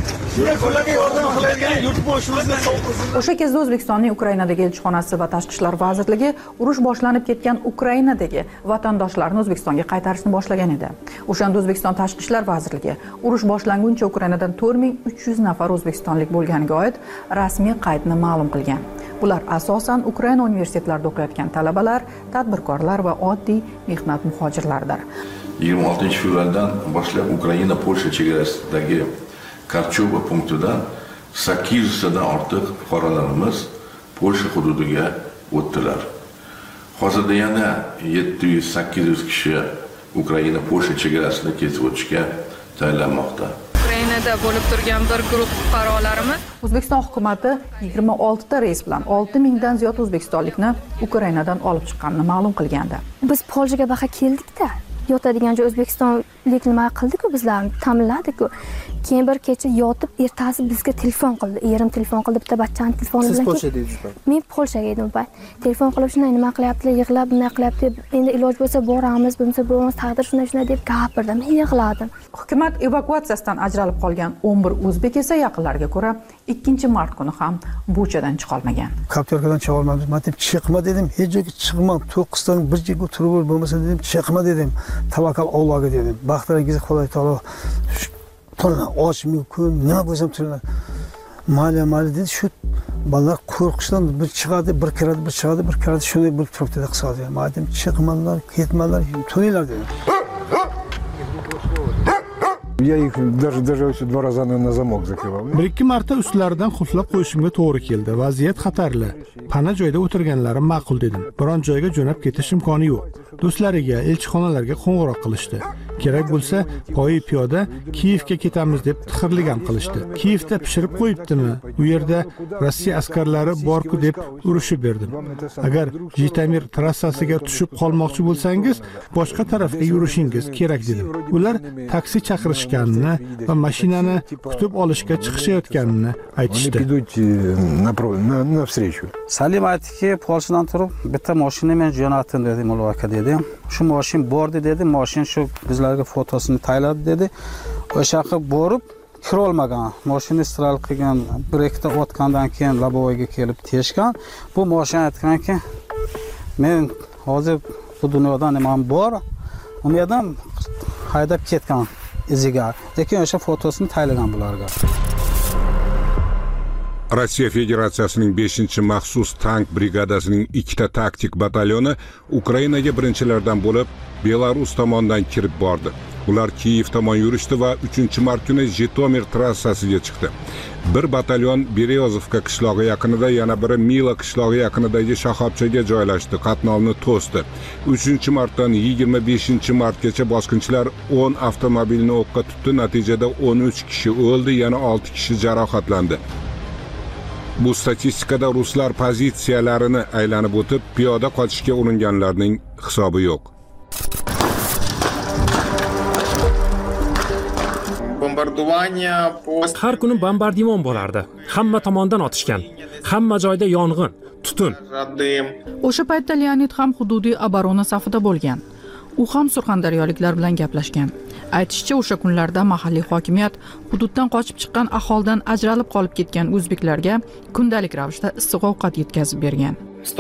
S2: O'sha kezda O'zbekistonning Ukrainadagi elchixonasi va Tashqi ishlar vazirligi urush boshlanib ketgan Ukrainadagi vatandoshlarni O'zbekistonga qaytarishni boshlagan edi. O'shanda O'zbekiston Tashqi ishlar vazirligi urush boshlanguncha Ukrainadan to'rt ming uch yuz nafar o'zbekistonlik bo'lganiga oid rasmiy qaydni ma'lum qilgan. Bular asosan Ukraina universitetlarida o'qiyotgan talabalar, tadbirkorlar va oddiy mehnat muhojirlaridir.
S7: yigirma oltinchi fevraldan boshlab Ukraina Polsha chegarasidagi Karchova punktidan sakkiz yuztadan ortiq fuqarolarimiz Polsha hududiga o'tdilar. Hozirda yana yetti yuz sakkiz yuz kishi Ukraina Polsha chegarasida kesib o'tishga tayyorlanmoqda.
S2: Ukrainada bo'lib turgan bir guruh fuqarolarimiz O'zbekiston hukumatı yigirma oltita reys bilan olti mingdan ziyod o'zbekistonlikni Ukrainadan olib chiqqanini ma'lum qilgandi.
S25: Biz Polshaga baqa keldik-da. Yotadigan joy O'zbekistonlik nima qildi-ku bizlarni ta'minladi-ku. Keyin bir kecha yotib, ertasi bizga telefon qildi. Erim telefon qildi, bitta bachchani telefoni bilan.
S8: Siz Polshada edingiz?
S25: Men Polshaga edim bu. Telefon qilib shunday nima qilyaptilar, yig'lab, nima qilyapti, endi iloj bo'lsa boramiz, bo'lmasa bo'lmas, taqdir shunday shunday deb gapirdim. Men yig'ladim.
S2: Hukumat evakuatsiyasidan ajralib qolgan o'n bir o'zbek esa yaqinlariga ko'ra ikkinchi mart kuni ham Buchadan chiqa olmagan.
S8: Kaptorkadan chiqa olmadim. Men deb chiqma dedim, hech joyga chiqma, to'qqizdan bir joyga turib bo'lmasa dedim, chiqma dedim. Tavakkal Allohga dedim. Baxtlaringizni Xudo taolo Tona och mumkin, nima bo'lsam turlar. Maliya maliya dedi, shu bolalar qo'rqishdan bir chiqadi, bir kiradi, bir chiqadi, bir kiradi, shunday bo'lib turibdi qisqasi. Madem chiqmanlar, ketmanlar, to'ninglar dedim.
S20: Я их даже даже два раза на замок закрывал.
S4: bir ikki marta ustlaridan qulflab qo'yishimga to'g'ri keldi. Vaziyat xatarli. Pana joyda o'tirganlarim ma'qul dedim. Biron joyga jo'nab ketish imkoni yo'q. Do'stlariga, elchixonalarga qo'ng'iroq qilishdi. Kerak bo'lsa, poyi piyoda Kiyevga ketamiz deb tixirligam qilishdi. Kiyevda pishirib qo'yibdimi? U yerda Rossiya askarlari bor-ku deb urushib berdim. Agar Jitomir trassasiga tushib qolmoqchi bo'lsangiz, boshqa tarafga yurishingiz kerak dedim. Ular taksi chaqirishganini va mashinani kutib olishga chiqishayotganini aytishdi.
S9: Salim aytdiki, Polshadan turib bitta mashina men jo'natdim dedi, Mulla aka dedi. Shu mashin bordi dedi, mashin shu bizlarga fotosini tayladi dedi. O'sha yoqqa borib kira olmagan. Mashina istral qilgan, bir ikkita o'tgandan keyin Labovoyga kelib teshgan. Bu mashina aytganki, Men hozir bu dunyodan nima bor, u yerdan haydab ketgan iziga, lekin o'sha fotosini taylagan bularga.
S18: Rossiya Federatsiyasining beshinchi maxsus tank brigadasining ikkita taktik batalyoni Ukrainaga birinchilardan bo'lib, Belarus tomonidan kirib bordi. Ular Kiyev tomon yurishdi va uchinchi mart kuni Jitomir trassasiga chiqdi. Bir batalyon Berezovka qishlog'i yaqinida, yana biri Mila qishlog'i yaqinidagi shoxobchaga joylashdi, qatnovni to'sdi. uchinchi martdan yigirma beshinchi martgacha bosqinchilar o'n avtomobilni o'qqa tutdi, natijada o'n uch kishi o'ldi, yana olti kishi jarohatlandi. Bu statistikada ruslar pozitsiyalarini aylanib o'tib, piyoda qochishga uringanlarning hisobi yo'q.
S12: Har kuni bombardimon bo'lardi. Hamma tomondan otishgan. Hamma joyda yong'in, tutun.
S2: O'sha paytda Leonid ham hududiy oborona safida bo'lgan. U ham surxondaryoliklar bilan gaplashgan. Aytishicha, o'sha kunlarda mahalliy hokimiyat hududdan qochib chiqqan aholidan ajralib qolib ketgan o'zbeklarga kundalik ravishda issiq ovqat yetkazib bergan.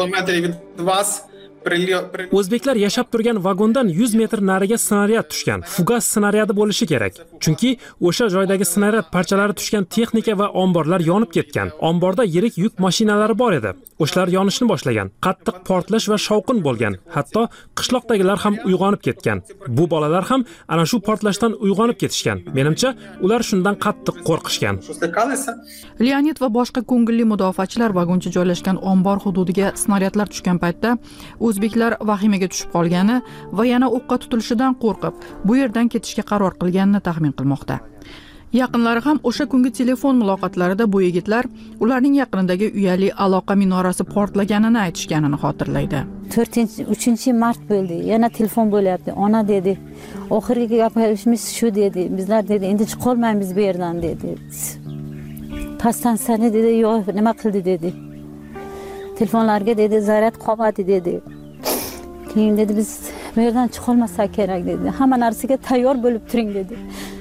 S12: O'zbeklar yashab turgan vagondan yuz metr nariga snaryad tushgan. Fugas snaryadi bo'lishi kerak. Chunki o'sha joydagi snaryad parchalari tushgan texnika va omborlar yonib ketgan. Omborda yirik yuk mashinalari bor edi. O'shalar yonishni boshlagan. Qattiq portlash va shovqin bo'lgan. Hatto qishloqdagilar ham uyg'onib ketgan. Bu bolalar ham ana shu portlashdan uyg'onib ketishgan. Menimcha, ular shundan qattiq qo'rqishgan.
S2: Leonid va boshqa ko'ngilli mudofaachilar vagoncha joylashgan ombor hududiga snaryadlar tushgan paytda o'zbeklar vahimaga tushib qolgani va yana o'qqa tutilishidan qo'rqib, bu yerdan ketishga qaror qilganini taxmin qilmoqda. Yaqinlari ham o'sha kungi telefon muloqotlarida bu yigitlar ularning yaqinidagi uyali aloqa minorasi portlaganini aytishganini xotirlaydi.
S1: to'rtinchi uchinchi mart bo'ldi. Yana telefon bo'lyapti. Ona dedi. Oxirgi gapimiz shu dedi. Bizlar dedi, endi chiqolmaymiz bu yerdan dedi. Pastdan sani dedi, yo'q, nima qildi dedi. Telefonlarga dedi, zaryad qolmadi dedi. Keyin dedi, biz bu yerdan chiqolmasak kerak dedi. Hamma narsaga tayyor bo'lib turing dedi.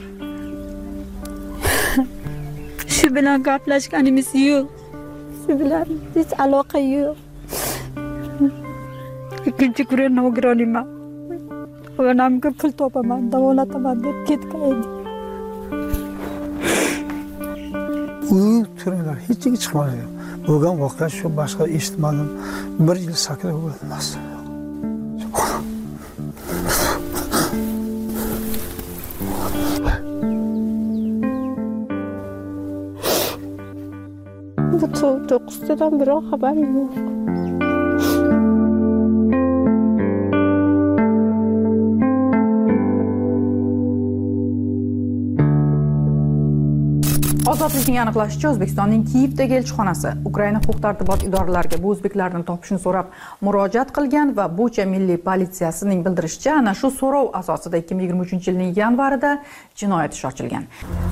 S1: Shu bilan gaplashganimiz yo'q. Shu bilan hech aloqa yo'q. Ikkinchi kuni nogironman. Onamga pul topaman, davolataman deb ketgan.
S8: U turinglar, hech kimga chiqmadi. Bo'lgan voqea shu, boshqa eshitmadim. bir yil sakrab bo'lmas.
S15: Bu to'qqiztadan biroq xabar yo'q.
S2: Ozodlikning aniqlashicha, O'zbekistonning Kiyevdagi elchixonasi Ukraina huquq-tartibot idoralariga bu o'zbeklarni topishni so'rab murojaat qilgan va Bucha milliy politsiyasining bildirishicha, ana shu so'rov asosida ikki ming yigirma uchinchi yilning yanvarida jinoyat ishi ochilgan.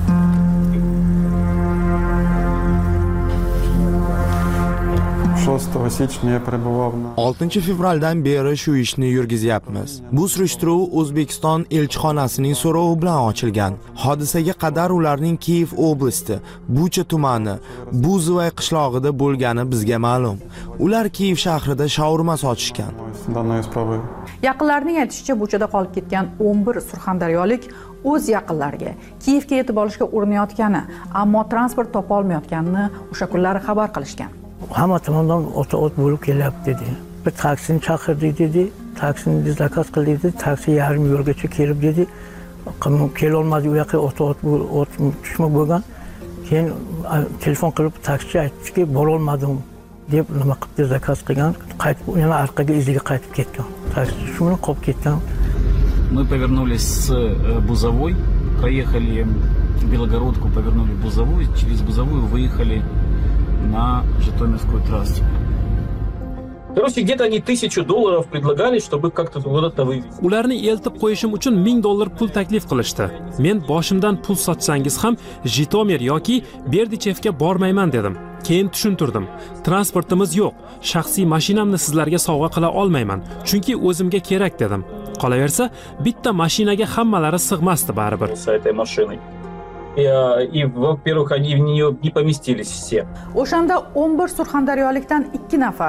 S3: oltinchi fevraldan beri shu ishni yurgizyapmiz. Bu surishtiruv O'zbekiston elchixonasining so'rovi bilan ochilgan. Hodisaga qadar ularning Kiyev oblasti, Bucha tumani, Buzovay qishlog'ida bo'lgani bizga ma'lum. Ular Kiyev shahrida shaurma sotishgan.
S2: Yaqinlarining aytishicha, Buchada qolib ketgan o'n bir surxondaryolik o'z yaqinlariga Kiyevga yetib olishga urinayotgani, ammo transport topa olmayotganini o'sha kunlari xabar qilishgan.
S10: Hamma tomondan o't bo'lib kelyapti dedi. Bir taksini chaqirdik dedi. Taksini zakaz qildik dedi. Taksi yarim yo'lgacha kelib dedi. Kela olmadi, u yoqqa o't o't tushma bo'lgan. Keyin telefon qilib taksichi aytdiki, bora olmadim deb nima qilib zakaz qilgan. Qaytib yana orqaga iziga qaytib ketgan. Taksichi shu bilan qolib ketgan.
S11: Мы повернулись с Бузовой, проехали Белогородку, повернули Бузовую, через Бузовую выехали на Житомирскую трассу.
S5: Короче, где-то они тысячу долларов предлагали, чтобы как-то куда-то вывезти.
S12: Ularni eltib qo'yishim uchun ming dollar pul taklif qilishdi. Men boshimdan pul sotsangiz ham Jitomir yoki Berdichevga bormayman dedim. Keyin tushuntirdim. Transportimiz yo'q. Shaxsiy mashinamni sizlarga sovg'a qila olmayman, chunki o'zimga kerak dedim. Qolaversa, bitta mashinaga hammalari sig'masdi baribir.
S5: С этой машиной. И, и во-первых, они в нее не поместились все.
S2: O'shanda o'n bir surxondaryolikdan ikki nafari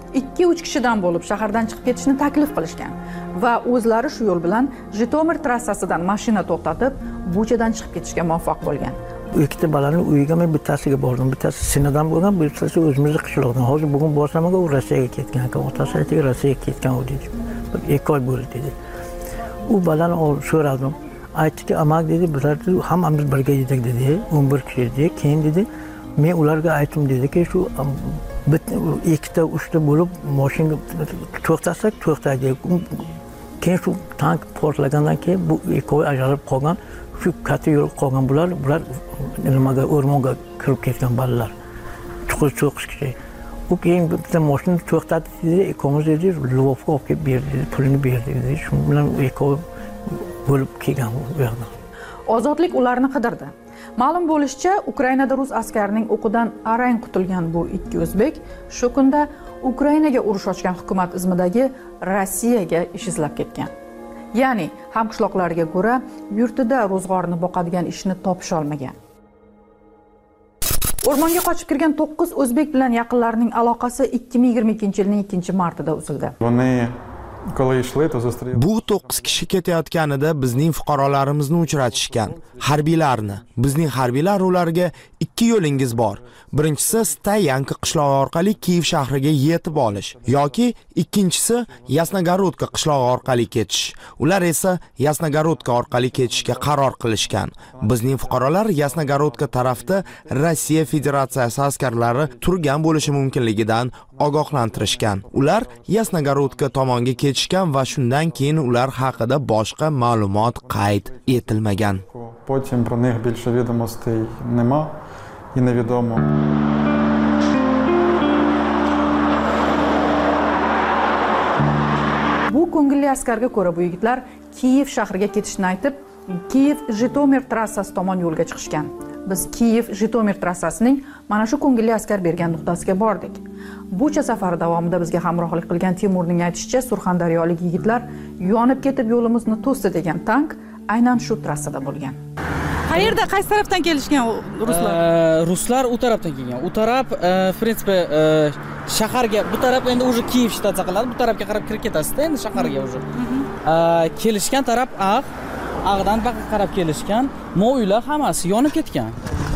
S2: ikki uch kishidan bo'lib shahardan chiqib ketishni taklif qilishgan va o'zlari shu yo'l bilan Jitomir trassasidan mashina to'xtatib, Buchadan chiqib ketishga muvaffaq bo'lgan.
S10: Ikkita balaning uyiga men bittasiga bordim. Bittasi Sinadan bo'lgan, bittasi o'zimizning qishloqdan. Hozir bugun borsam, u Rossiyaga ketgan ekan. Otasi aytdi, Rossiyaga ketgan u dedi. ikki oy bo'ldi dedi. U balani so'radim. Aytdiki, amak dedi, bizlar hammamiz birga edik dedi. o'n bir kishi edik. Keyin dedi, men ularga aytdim dediki, shu ikkita uchta bo'lib mashina to'xtatsak to'xtaydi. Keyin shu tank portlagandan keyin bu ikkovi ajralib qolgan. Shu katta yo'l qolgan bular, bular nimaga o'rmonga kirib ketgan bolalar. Chuqur cho'qish kerak. U keyin bitta mashina to'xtatdi dedi, ikkomiz dedi, Lvovga olib kelib berdi, pulini berdi dedi. Shu bilan ikkovi bo'lib kelgan bu yoqdan.
S2: Ozodlik ularni qidirdi. Ma'lum bo'lishicha, Ukrainada rus askarining o'qidan arang qutulgan bu ikki o'zbek shu kunda Ukrainaga urush ochgan hukumat izmidagi Rossiyaga ish izlab ketgan. Ya'ni hamqishloqlariga ko'ra, yurtida ro'zg'orni boqadigan ishni topisha olmagan. O'rmonga qochib kirgan to'qqiz o'zbek bilan yaqinlarining aloqasi ikki ming yigirma ikkinchi yilning ikkinchi martida uzildi.
S3: Bu to'qqiz kishi ketayotganida bizning fuqarolarimizni uchratishgan. Harbiylarni. Bizning harbiylar ularga ikki yo'lingiz bor. Birinchisi Stayanka qishlog'i orqali Kiyev shahriga yetib olish yoki ikkinchisi Yasnogorodka qishlog'i orqali ketish. Ular esa Yasnogorodka orqali ketishga qaror qilishgan. Bizning fuqarolar Yasnogorodka tarafda Rossiya Federatsiyasi askarlari turgan bo'lishi mumkinligidan ogohlantirishgan. Ular Yasnogorodka tomonga ketishgan va shundan keyin ular haqida boshqa ma'lumot qayd etilmagan.
S13: Потім про них більше відомостей нема і невідомо.
S2: Bu ko'ngilli askarga ko'ra bu yigitlar Kiyev shahriga ketishni aytib, Kiyev-Jitomir trassasi tomon yo'lga chiqishgan. Biz Kiyev-Jitomir trassasining mana shu ko'ngilli askar bergan nuqtasiga bordik. Bucha safari davomida bizga hamrohlik qilgan Timurning aytishicha, surxondaryolik yigitlar yonib ketib yo'limizni to'sdi degan tank aynan shu trassada bo'lgan. Qayerda, qaysi tarafdan kelishgan ruslar?
S24: Ruslar u tarafdan kelgan. U taraf, в принципе, shaharga, bu taraf endi уже Kiyev shtatsa qiladi. Bu tarafga qarab kirib ketasiz-da endi shaharga уже. Kelishgan taraf Ag, Ag'dan baqa qarab kelishgan. Mo uylar hammasi yonib ketgan.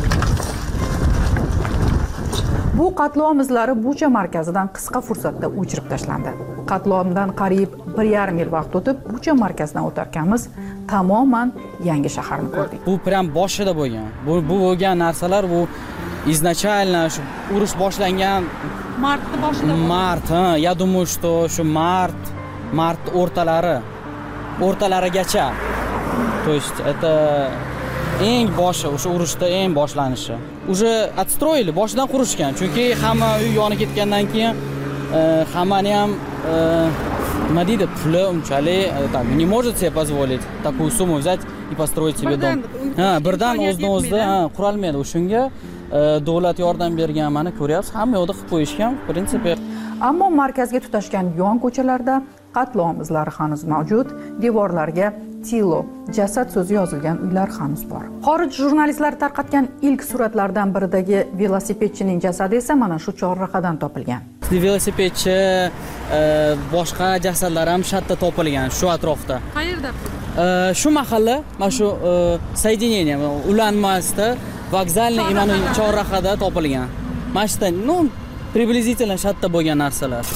S2: Bu qatlom izlari Bucha markazidan qisqa fursatda o'chirib tashlandi. Qatlomdan qariyb bir yarim yil vaqt o'tib, Bucha markazidan o'tarkanmiz, tamoman yangi shaharni ko'rdik.
S24: Bu prям boshida bo'lgan. Bu bu bo'lgan narsalar bu изначально shu urush boshlangan
S2: martda boshida.
S24: Mart, ha, я думаю, что shu mart, mart o'rtalari, o'rtalarigacha. То есть это eng boshi, o'sha urushda eng boshlanishi. Уже отстроили, boshidan qurishgan. Chunki hamma uy yonib ketgandan keyin hammani ham nima deydi, puli unchalik так не может себе позволить такую сумму взять и построить себе дом. Ha, birdan o'zini o'zida qura olmaydi. O'shunga davlat yordam bergan, mana ko'ryapsiz, hamma yoqda qilib qo'yishgan, в принципе.
S2: Ammo markazga tutashgan yon ko'chalarda qatlom izlari hanuz mavjud, devorlarga Tilo, jasad so'zi yozilgan uylar hanuz bor. Xorij jurnalistlari tarqatgan ilk suratlardan biridagi velosipedchining jasadi esa mana shu chorrahadan topilgan.
S24: Velosipedchi, boshqa jasadlar ham shu yerda topilgan, shu atrofda.
S2: Qayerda?
S24: Shu mahalla, mana shu соединение, ulanmasida vokzalniy mana chorrahada topilgan. Mana shu, ну, приблизительно shu yerda bo'lgan narsalar.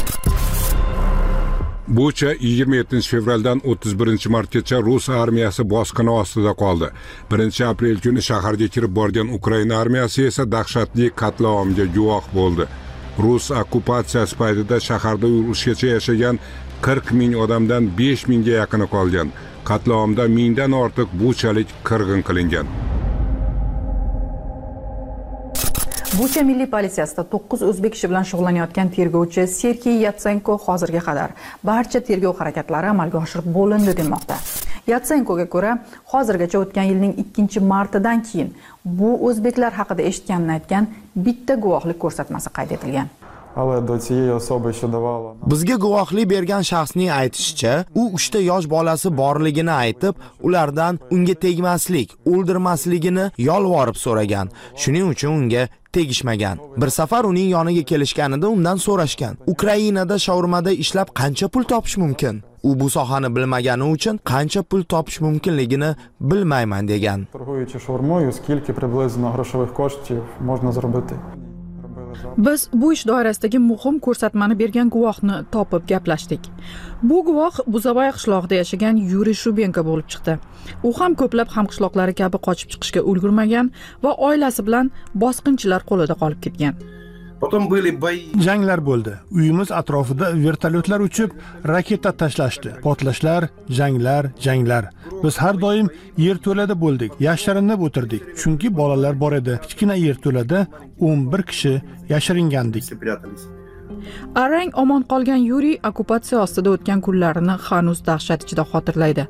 S18: Bucha yigirma yettinchi fevraldan o'ttiz birinchi martgacha Rus armiyasi bosqini ostida qoldi. birinchi aprel kuni shaharga kirib borgan Ukraina armiyasi esa dahshatli qatlovga guvoh bo'ldi. Rus okkupatsiyasi paytida shaharda urushgacha yashagan qirq ming odamdan besh mingga yaqini qolgan. Qatlovda mingdan ortiq buchalik qirg'in qilingan.
S2: Bucha milliy politsiyasida to'qqiz o'zbek kishi bilan shug'ullanayotgan tergovchi Sergey Yatsenko hozirga qadar barcha tergov harakatlari amalga oshirib bo'lindi demoqda. Yatsenkoga ko'ra, hozirgacha o'tgan yilning ikkinchi martidan keyin bu o'zbeklar haqida eshitganini aytgan bitta guvohlik ko'rsatmasi qayd etilgan.
S13: Але до цієї особи, що давала.
S3: Bizga guvohlik bergan shaxsning aytishicha, u uchta yosh bolasi borligini aytib, ulardan unga tegmaslik, o'ldirmasligini yolvorib so'ragan. Shuning uchun unga tegishmagan. Bir safar uning yoniga kelishganida undan so'rashgan: Ukrainada shaurmada ishlab qancha pul topish mumkin? U bu sohani bilmagani uchun qancha pul topish mumkinligini bilmayman degan.
S13: Торгуючи шаурмою, скільки приблизно грошових коштів можна заробити?
S2: Biz bu ish doirasidagi muhim ko'rsatmani bergan guvohni topib gaplashdik. Bu guvoh Buzavoy qishlog'ida yashagan Yuriy Shubenko bo'lib chiqdi. U ham ko'plab hamqishloqlari kabi qochib chiqishga ulgurmagan va oilasi bilan bosqinchilar qo'lida qolib ketgan.
S4: Janglar bo'ldi. Uyimiz atrofida vertolyotlar uchib, raketa tashlashdi. Portlashlar, janglar, janglar. Biz har doim yerto'lada bo'ldik. Yashirinib o'tirdik. Chunki bolalar bor edi. Kichkina yerto'lada o'n bir kishi yashiringandik.
S2: Arang omon qolgan Yuriy okkupatsiya ostida o'tgan kunlarini hanuz dahshat ichida xotirlaydi.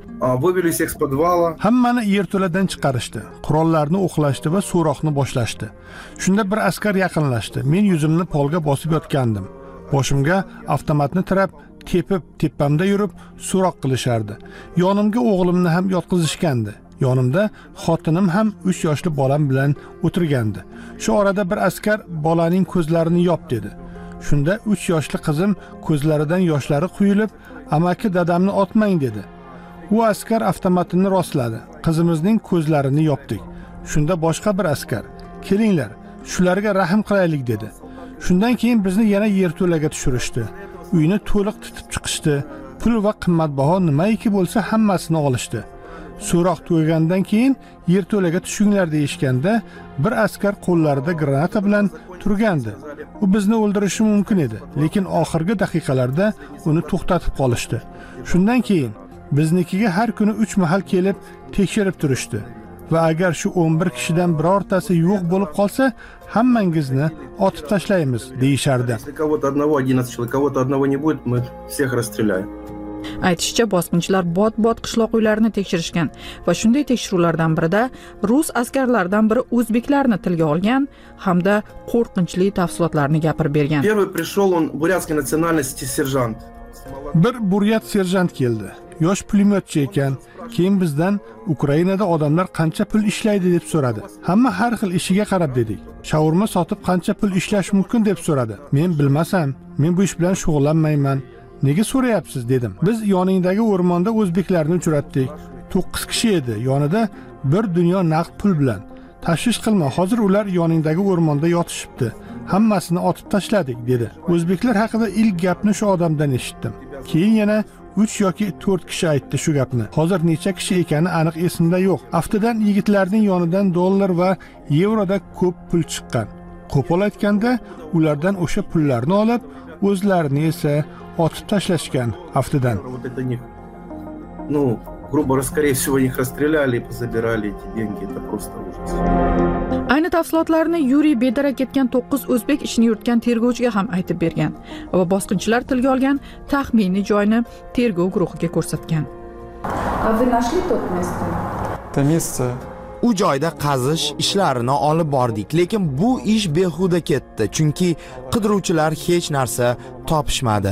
S4: Hammani yerto'ladan chiqarishdi. Qurollarni o'qlashdi va so'roqni boshlashdi. Shunda bir askar yaqinlashdi. Men yuzimni polga bosib yotgandim. Boshimga avtomatni tirab, tepib, tepamda yurib so'roq qilishardi. Yonimga o'g'limni ham yotqizishgandi. Yonimda xotinim ham uch yoshli bolam bilan o'tirgandi. Shu orada bir askar bolaning ko'zlarini yop dedi. Shunda uch yoshli qizim ko'zlaridan yoshlari quyilib, amaki dadamni otmang dedi. U askar avtomatini rostladi. Qizimizning ko'zlarini yopdik. Shunda boshqa bir askar: "Kelinglar, shularga rahim qilaylik" dedi. Shundan keyin bizni yana yerto'laga tushirishdi. Uyni to'liq titib chiqishdi. Pul va qimmatbaho nimaiki bo'lsa hammasini olishdi. So'roq tugagandan keyin yerto'laga tushinglar deyishganda, bir askar qo'llarida granata bilan turgandi. U bizni o'ldirishi mumkin edi, lekin oxirgi daqiqalarda uni to'xtatib qolishdi. Shundan keyin biznikiga har kuni uch mahal kelib tekshirib turishdi. Va agar shu o'n bir kishidan birortasi yo'q bo'lib qolsa, hammangizni otib tashlaymiz deyishardi.
S2: Aytishicha, bosqinchilar bot-bot qishloq uylarini tekshirishgan va shunday tekshiruvlardan birida rus askarlaridan biri o'zbeklarni tilga olgan hamda qo'rqinchli tafsilotlarni gapirib bergan.
S4: Bir buryat serjant keldi. Yosh pulemyotchi ekan. Keyin bizdan Ukrainada odamlar qancha pul ishlaydi deb so'radi. Hamma har xil ishiga qarab dedik. Shaurma sotib qancha pul ishlash mumkin deb so'radi. Men bilmasam, men bu ish bilan shug'ullanmayman. Nega so'rayapsiz dedim. Biz yoningdagi o'rmonda o'zbeklarni uchratdik. to'qqiz kishi edi. Yonida bir dunyo naqd pul bilan. Tashvish qilma, hozir ular yoningdagi o'rmonda yotishibdi. Hammasini otib tashladik dedi. O'zbeklar haqida ilk gapni shu odamdan eshitdim. Keyin yana uch yoki to'rt kishi aytdi shu gapni. Hozir necha kishi ekani aniq esimda yo'q. Aftidan yigitlarning yonidan dollar va yevroda ko'p pul chiqqan. Qo'pol aytganda, ulardan o'sha pullarni olib, o'zlarini esa otib tashlashgan aftidan.
S14: Ну, грубо говоря, скорее всего, их расстреляли и позабирали эти деньги. Это просто ужас.
S2: Ayni tafsilotlarni Yuriy bedarak ketgan to'qqiz o'zbek ishini yuritgan tergovchiga ham aytib bergan va bosqinchilar tilga olgan taxminiy joyni tergov guruhiga ko'rsatgan.
S13: Те місце
S3: U joyda qazish ishlarini olib bordik, lekin bu ish behuda ketdi, chunki qidiruvchilar hech narsa topishmadi.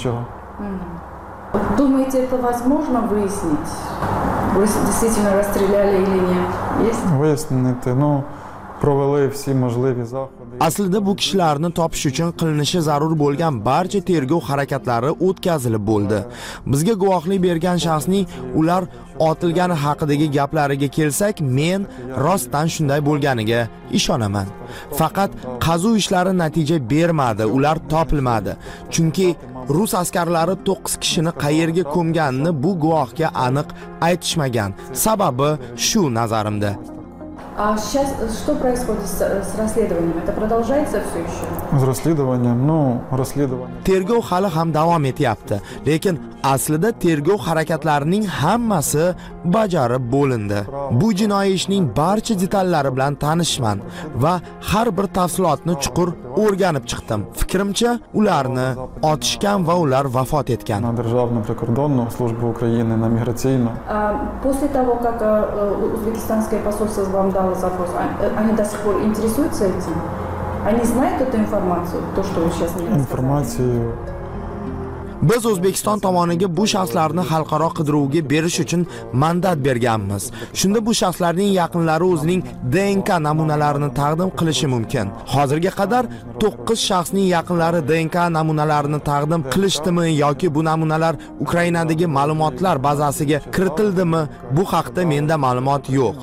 S2: Думаете, это возможно выяснить? Вы действительно расстреляли или нет? Есть?
S13: Вияснити, ну, провели всі можливі заходи.
S3: Aslida bu kishilarni topish uchun qilinishi zarur bo'lgan barcha tergov harakatlari o'tkazilib bo'ldi. Bizga guvohlik bergan shaxsning ular otilgani haqidagi gaplariga kelsak, men rostdan shunday bo'lganiga ishonaman. Faqat qazuv ishlari natija bermadi, ular topilmadi. Chunki rus askarlari to'qqiz kishini qayerga ko'mganini bu guvohga aniq aytishmagan. Sababi shu nazarimda.
S2: А сейчас что происходит с, с расследованием? Это продолжается все еще?
S13: З розслідуванням, ну, розслідування.
S3: Tergov hali ham davom etyapti, lekin aslida tergov harakatlarining hammasi bajarib bo'lindi. Bu jinoiy ishning barcha detallari bilan tanishman va har bir tafsilotni chuqur o'rganib chiqdim. Fikrimcha, ularni otishgan va ular vafot etgan.
S13: На Державну прикордонну службу України, на міграційну.
S2: После того, как узбекистанское посольство вам дало запрос, они до сих пор интересуются этим?
S16: Они знают эту информацию, то, что вы сейчас мне рассказали?
S13: Информацию
S3: Biz O'zbekiston tomoniga bu shaxslarni xalqaro qidiruvga berish uchun mandat berganmiz. Shunda bu shaxslarning yaqinlari o'zining D N K namunalarini taqdim qilishi mumkin. Hozirga qadar to'qqiz shaxsning yaqinlari D N K namunalarini taqdim qilishdimi yoki bu namunalar Ukrainadagi ma'lumotlar bazasiga kiritildimi? Bu haqda menda ma'lumot yo'q.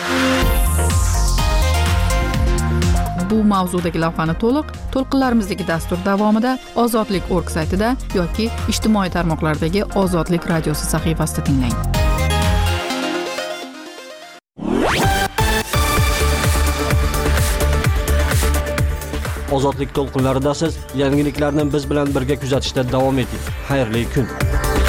S2: Bu mavzudagi lavhani to'liq to'lqinlarimizdagi dastur davomida Ozodlik nokta org saytida yoki ijtimoiy tarmoqlardagi Ozodlik radiosi sahifasida tinglang.
S17: Ozodlik to'lqinlarida siz yangiliklarni biz bilan birga kuzatishda davom eting. Xayrli kun.